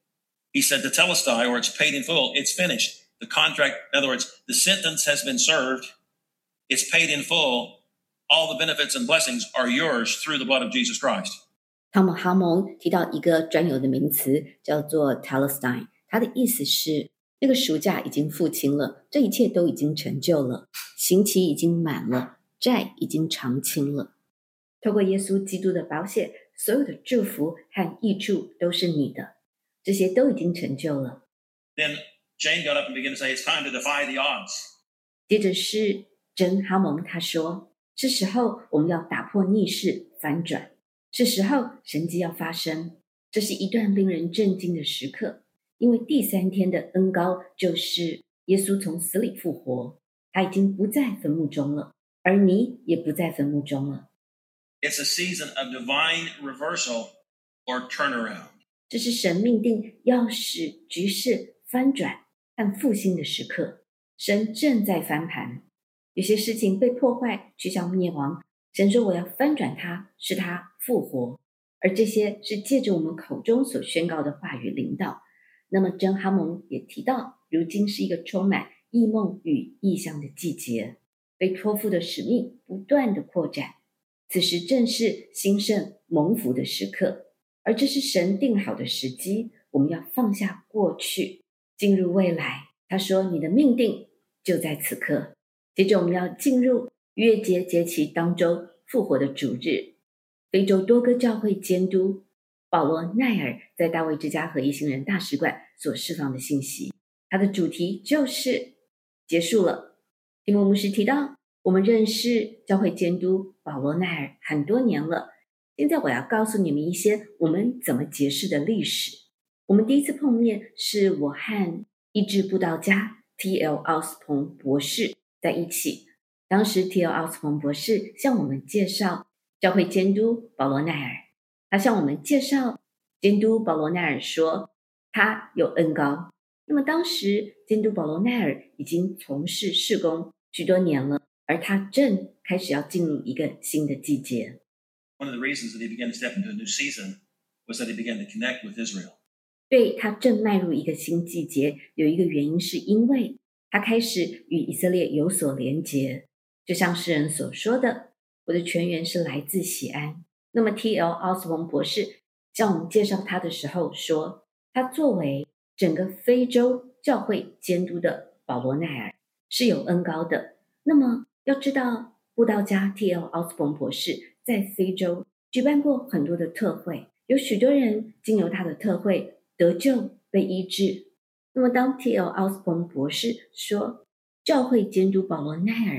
he said to Telestai, or it's paid in full, it's finished. The contract, in other words, the sentence has been served, it's paid in full, all the benefits and blessings are yours through the blood of Jesus Christ. 汤姆哈蒙提到一个专有的名词叫做 Telestai， 它的意思是那个赎价已经付清了，这一切都已经成就了，刑期已经满了，债已经偿清了。透过耶稣基督的宝血，所有的祝福和益处都是你的，这些都已经成就了。 Then Jane got up and began to say, it's time to defy the odds. 接着是真哈蒙他说，是时候我们要打破逆势反转，是时候神迹要发生。这是一段令人震惊的时刻，因为第三天的恩膏就是耶稣从死里复活，他已经不在坟墓中了，而你也不在坟墓中了。 It's a season of divine reversal or turnaround. 这是神命定要使局势翻转和复兴的时刻，神正在翻盘。有些事情被破坏去向灭亡，神说我要翻转它，使它复活，而这些是借着我们口中所宣告的话语领导。那么真哈蒙也提到，如今是一个充满异梦与异象的季节，被托付的使命不断的扩展，此时正是兴盛蒙福的时刻，而这是神定好的时机，我们要放下过去，进入未来。他说你的命定就在此刻。接着我们要进入逾越节节期当中复活的主日。非洲多个教会监督保罗奈尔在大卫之家合一新人大使馆所释放的信息，它的主题就是结束了。提摩牧师提到，我们认识教会监督保罗奈尔很多年了，现在我要告诉你们一些我们怎么解释的历史。我们第一次碰面是我和医治布道家 T L 奥斯彭博士在一起，当时 T L 奥斯彭博士向我们介绍教会监督保罗奈尔，他向我们介绍监督保罗奈尔说他有恩膏。那么当时监督保罗奈尔已经从事事工许多年了，而他正开始要进入一个新的季节。 One of the reasons that he began to step into a new season was that he began to connect with Israel. 对，他正迈入一个新季节，有一个原因是因为他开始与以色列有所连结，就像诗人所说的，我的泉源是来自锡安。那么 T L 奥斯彭博士向我们介绍他的时候说，他作为整个非洲教会监督的保罗奈尔是有恩膏的。那么要知道，布道家 T L 奥斯彭博士在非洲举办过很多的特会，有许多人经由他的特会得救被医治。那么当 T L 奥斯彭博士说教会监督保罗奈尔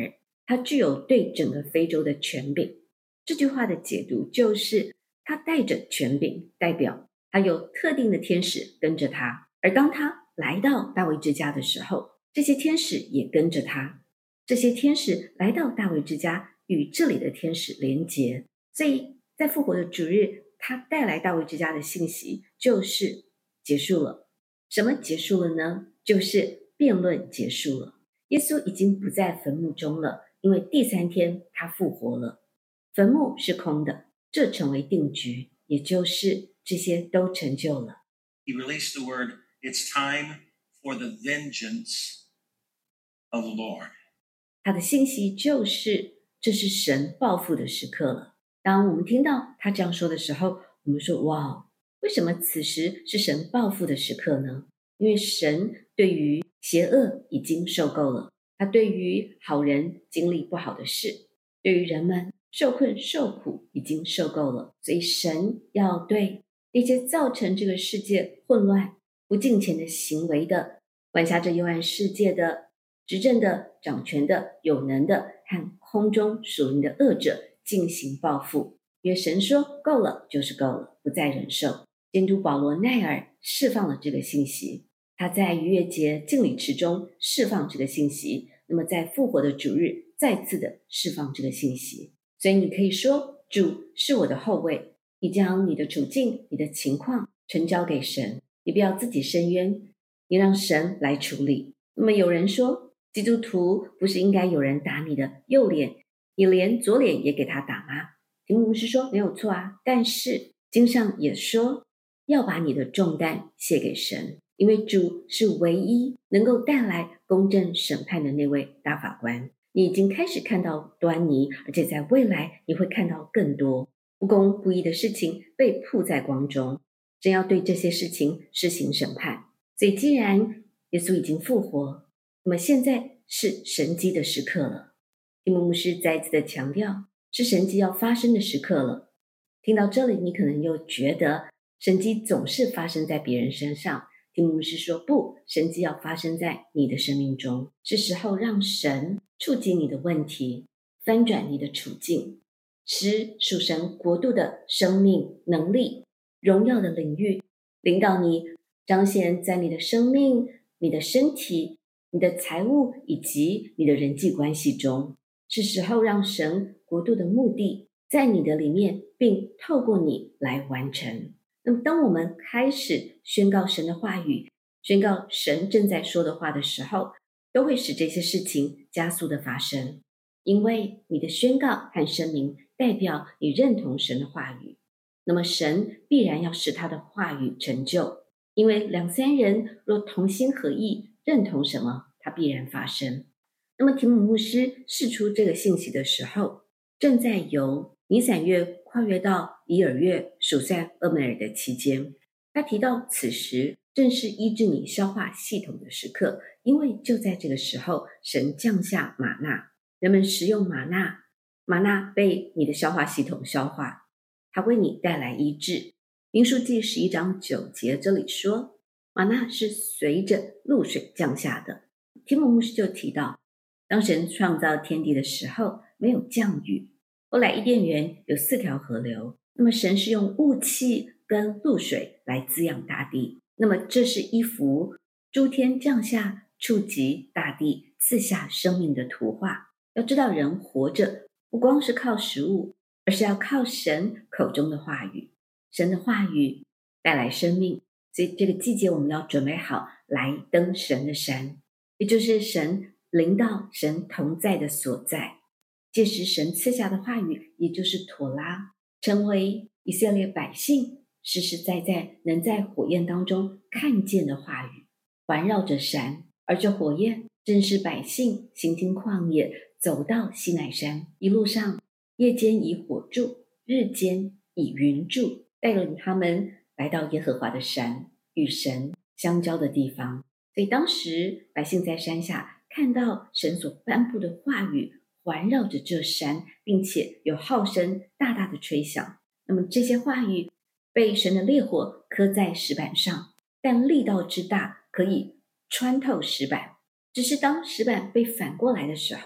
他具有对整个非洲的权柄。这句话的解读就是他带着权柄，代表他有特定的天使跟着他，而当他来到大卫之家的时候，这些天使也跟着他。这些天使来到大卫之家，与这里的天使连结，所以在复活的主日，他带来大卫之家的信息就是结束了。什么结束了呢？就是辩论结束了。耶稣已经不在坟墓中了，因为第三天他复活了，坟墓是空的，这成为定局，也就是这些都成就了。 He released the word, it's time for the vengeance of the Lord. 他的信息就是这是神报复的时刻了。当我们听到他这样说的时候，我们说哇，为什么此时是神报复的时刻呢？因为神对于邪恶已经受够了，他对于好人经历不好的事，对于人们受困受苦已经受够了，所以神要对那些造成这个世界混乱不敬虔的行为的，管辖着幽暗世界的执政的掌权的有能的和空中属灵的恶者进行报复。因为神说够了就是够了，不再忍受。监督保罗奈尔释放了这个信息，他在逾越节敬礼池中释放这个信息，那么在复活的主日再次的释放这个信息。所以你可以说，主是我的后卫，你将你的处境你的情况呈交给神，你不要自己申冤，你让神来处理。那么有人说，基督徒不是应该有人打你的右脸，你连左脸也给他打吗？提姆牧师说没有错啊，但是经上也说要把你的重担卸给神，因为主是唯一能够带来公正审判的那位大法官。你已经开始看到端倪，而且在未来你会看到更多不公不义的事情被曝在光中，真要对这些事情施行审判。所以既然耶稣已经复活，那么现在是神迹的时刻了。提姆牧师再次的强调，是神迹要发生的时刻了。听到这里，你可能又觉得神迹总是发生在别人身上。提姆牧师说不，神迹要发生在你的生命中，是时候让神触及你的问题，翻转你的处境，使属神国度的生命能力荣耀的领域领导你，彰显在你的生命、你的身体、你的财务以及你的人际关系中。是时候让神国度的目的在你的里面，并透过你来完成。那么当我们开始宣告神的话语，宣告神正在说的话的时候，都会使这些事情加速的发生。因为你的宣告和声明代表你认同神的话语，那么神必然要使他的话语成就。因为两三人若同心合意认同什么，它必然发生。那么提姆牧师释出这个信息的时候，正在由尼散月跨越到以尔月属在厄梅尔的期间。他提到此时正是医治你消化系统的时刻，因为就在这个时候，神降下玛纳，人们食用玛纳，玛纳被你的消化系统消化，它为你带来医治。民数记十一章九节这里说，玛纳是随着露水降下的。提姆牧师就提到，当神创造天地的时候没有降雨，后来伊甸园有四条河流，那么神是用雾气跟露水来滋养大地。那么这是一幅诸天降下触及大地赐下生命的图画。要知道人活着不光是靠食物，而是要靠神口中的话语，神的话语带来生命。所以这个季节我们要准备好来登神的山，也就是神临到神同在的所在。届时神赐下的话语，也就是妥拉，成为以色列百姓实实在在能在火焰当中看见的话语，环绕着山。而这火焰正是百姓行经旷野走到西乃山，一路上夜间以火柱，日间以云柱，带领他们来到耶和华的山，与神相交的地方。所以当时百姓在山下看到神所颁布的话语环绕着这山，并且有号声大大的吹响。那么这些话语被神的烈火刻在石板上，但力道之大可以穿透石板，只是当石板被反过来的时候，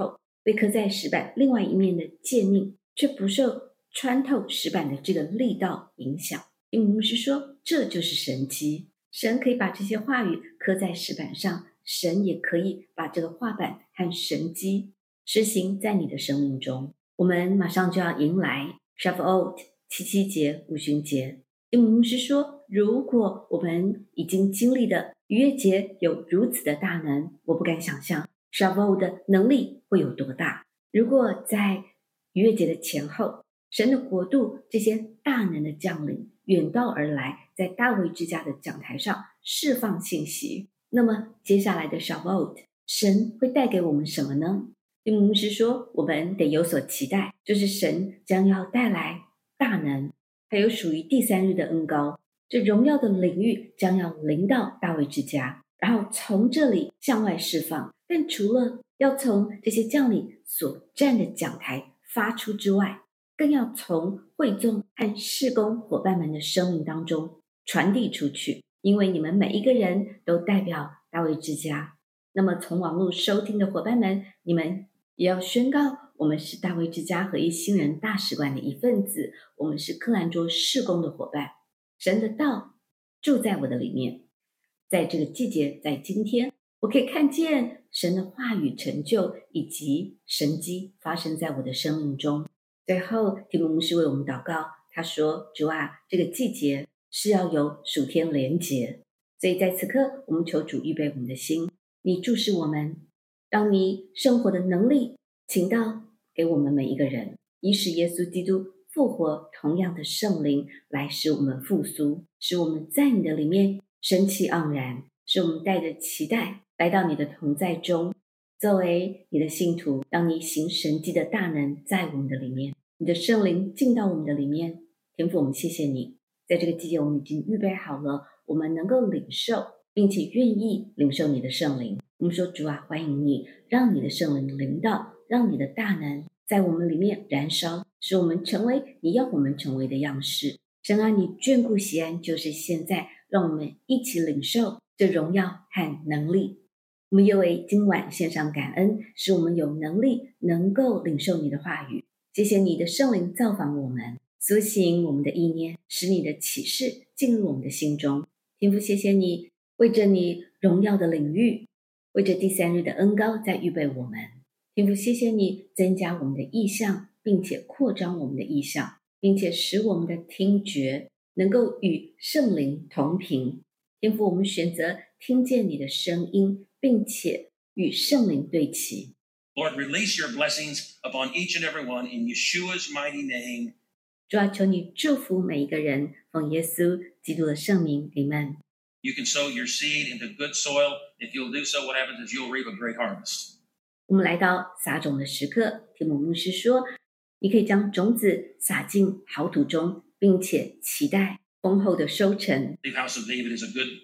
被刻在石板另外一面的诫命，却不受穿透石板的这个力道影响。因为牧师说，这就是神迹。神可以把这些话语刻在石板上，神也可以把这个画板和神迹实行在你的生命中。我们马上就要迎来 Shavuot 七七节五旬节。因为牧师说，如果我们已经经历的逾越节有如此的大能，我不敢想象 Shavuot 的能力会有多大。如果在逾越节的前后，神的国度这些大能的降临远道而来，在大卫之家的讲台上释放信息，那么接下来的 Shavuot 神会带给我们什么呢？因为牧师说，我们得有所期待，就是神将要带来大能，还有属于第三日的恩膏，这荣耀的领域将要临到大卫之家，然后从这里向外释放。但除了要从这些将领所站的讲台发出之外，更要从会众和事工伙伴们的生命当中传递出去，因为你们每一个人都代表大卫之家。那么从网络收听的伙伴们，你们也要宣告，我们是大卫之家合一新人大使馆的一份子，我们是克兰卓事工的伙伴。神的道住在我的里面，在这个季节，在今天，我可以看见神的话语成就以及神迹发生在我的生命中。最后提姆牧师为我们祷告，他说，主啊，这个季节是要有属天连结，所以在此刻我们求主预备我们的心，你注视我们，让你生活的能力倾倒给我们每一个人，以使耶稣基督复活同样的圣灵来使我们复苏，使我们在你的里面生气盎然，使我们带着期待来到你的同在中，作为你的信徒，让你行神迹的大能在我们的里面，你的圣灵进到我们的里面。天父，我们谢谢你，在这个季节我们已经预备好了，我们能够领受并且愿意领受你的圣灵。我们说，主啊，欢迎你，让你的圣灵临到，让你的大能在我们里面燃烧，使我们成为你要我们成为的样式。神啊，你眷顾西安就是现在，让我们一起领受这荣耀和能力。我们也为今晚献上感恩，使我们有能力能够领受你的话语。谢谢你的圣灵造访我们，苏醒我们的意念，使你的启示进入我们的心中。天父，谢谢你为着你荣耀的领域，为着第三日的恩膏在预备我们。天父，谢谢你增加我们的意象，并且扩张我们的意象，并且使我们的听觉能够与圣灵同频。天父，我们选择听见你的声音，并且与圣灵对齐。 Lord, release your blessings upon each and every one in Yeshua's mighty name. 主啊，求你祝福每一个人，奉耶稣基督的圣名，Amen。 You can sow your seed into good soil. If you'll do so, what happens is you'll reap a great harvest. 我们来到撒种的时刻，提姆牧师说，你可以将种子撒进好土中，并且期待丰厚的收成。 The house of David is a good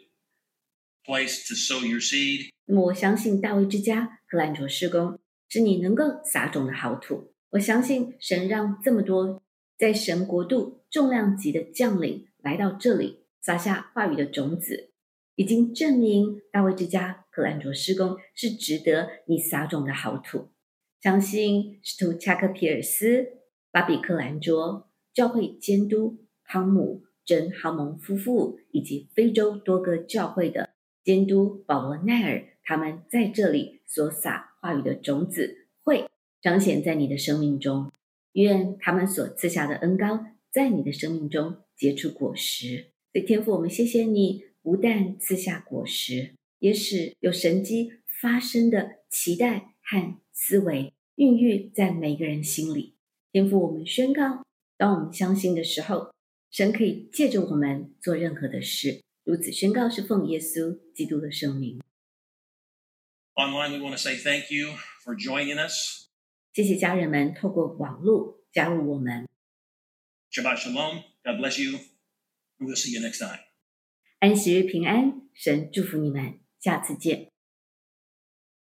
place to sow your seed. 那么我相信大卫之家克兰卓事工是你能够撒种的好土。我相信神让这么多在神国度重量级的将领来到这里，撒下话语的种子，已经证明大卫之家克兰卓事工是值得你撒种的好土。相信使徒恰克皮尔斯、巴比克兰卓、教会监督汤姆、真豪蒙夫妇以及非洲多个教会的监督保罗奈尔，他们在这里所撒话语的种子会彰显在你的生命中。愿他们所赐下的恩膏在你的生命中结出果实。所以天父，我们谢谢你，不但赐下果实，也使有神迹发生的期待和思维孕育在每个人心里。天父，我们宣告，当我们相信的时候，神可以借着我们做任何的事。如此宣告是奉耶稣基督的圣名。 Online, we want to say thank you for joining us. 谢谢家人们透过网络加入我们。 Shabbat Shalom. God bless you. And we'll see you next time. 安息日平安，神祝福你们，下次见。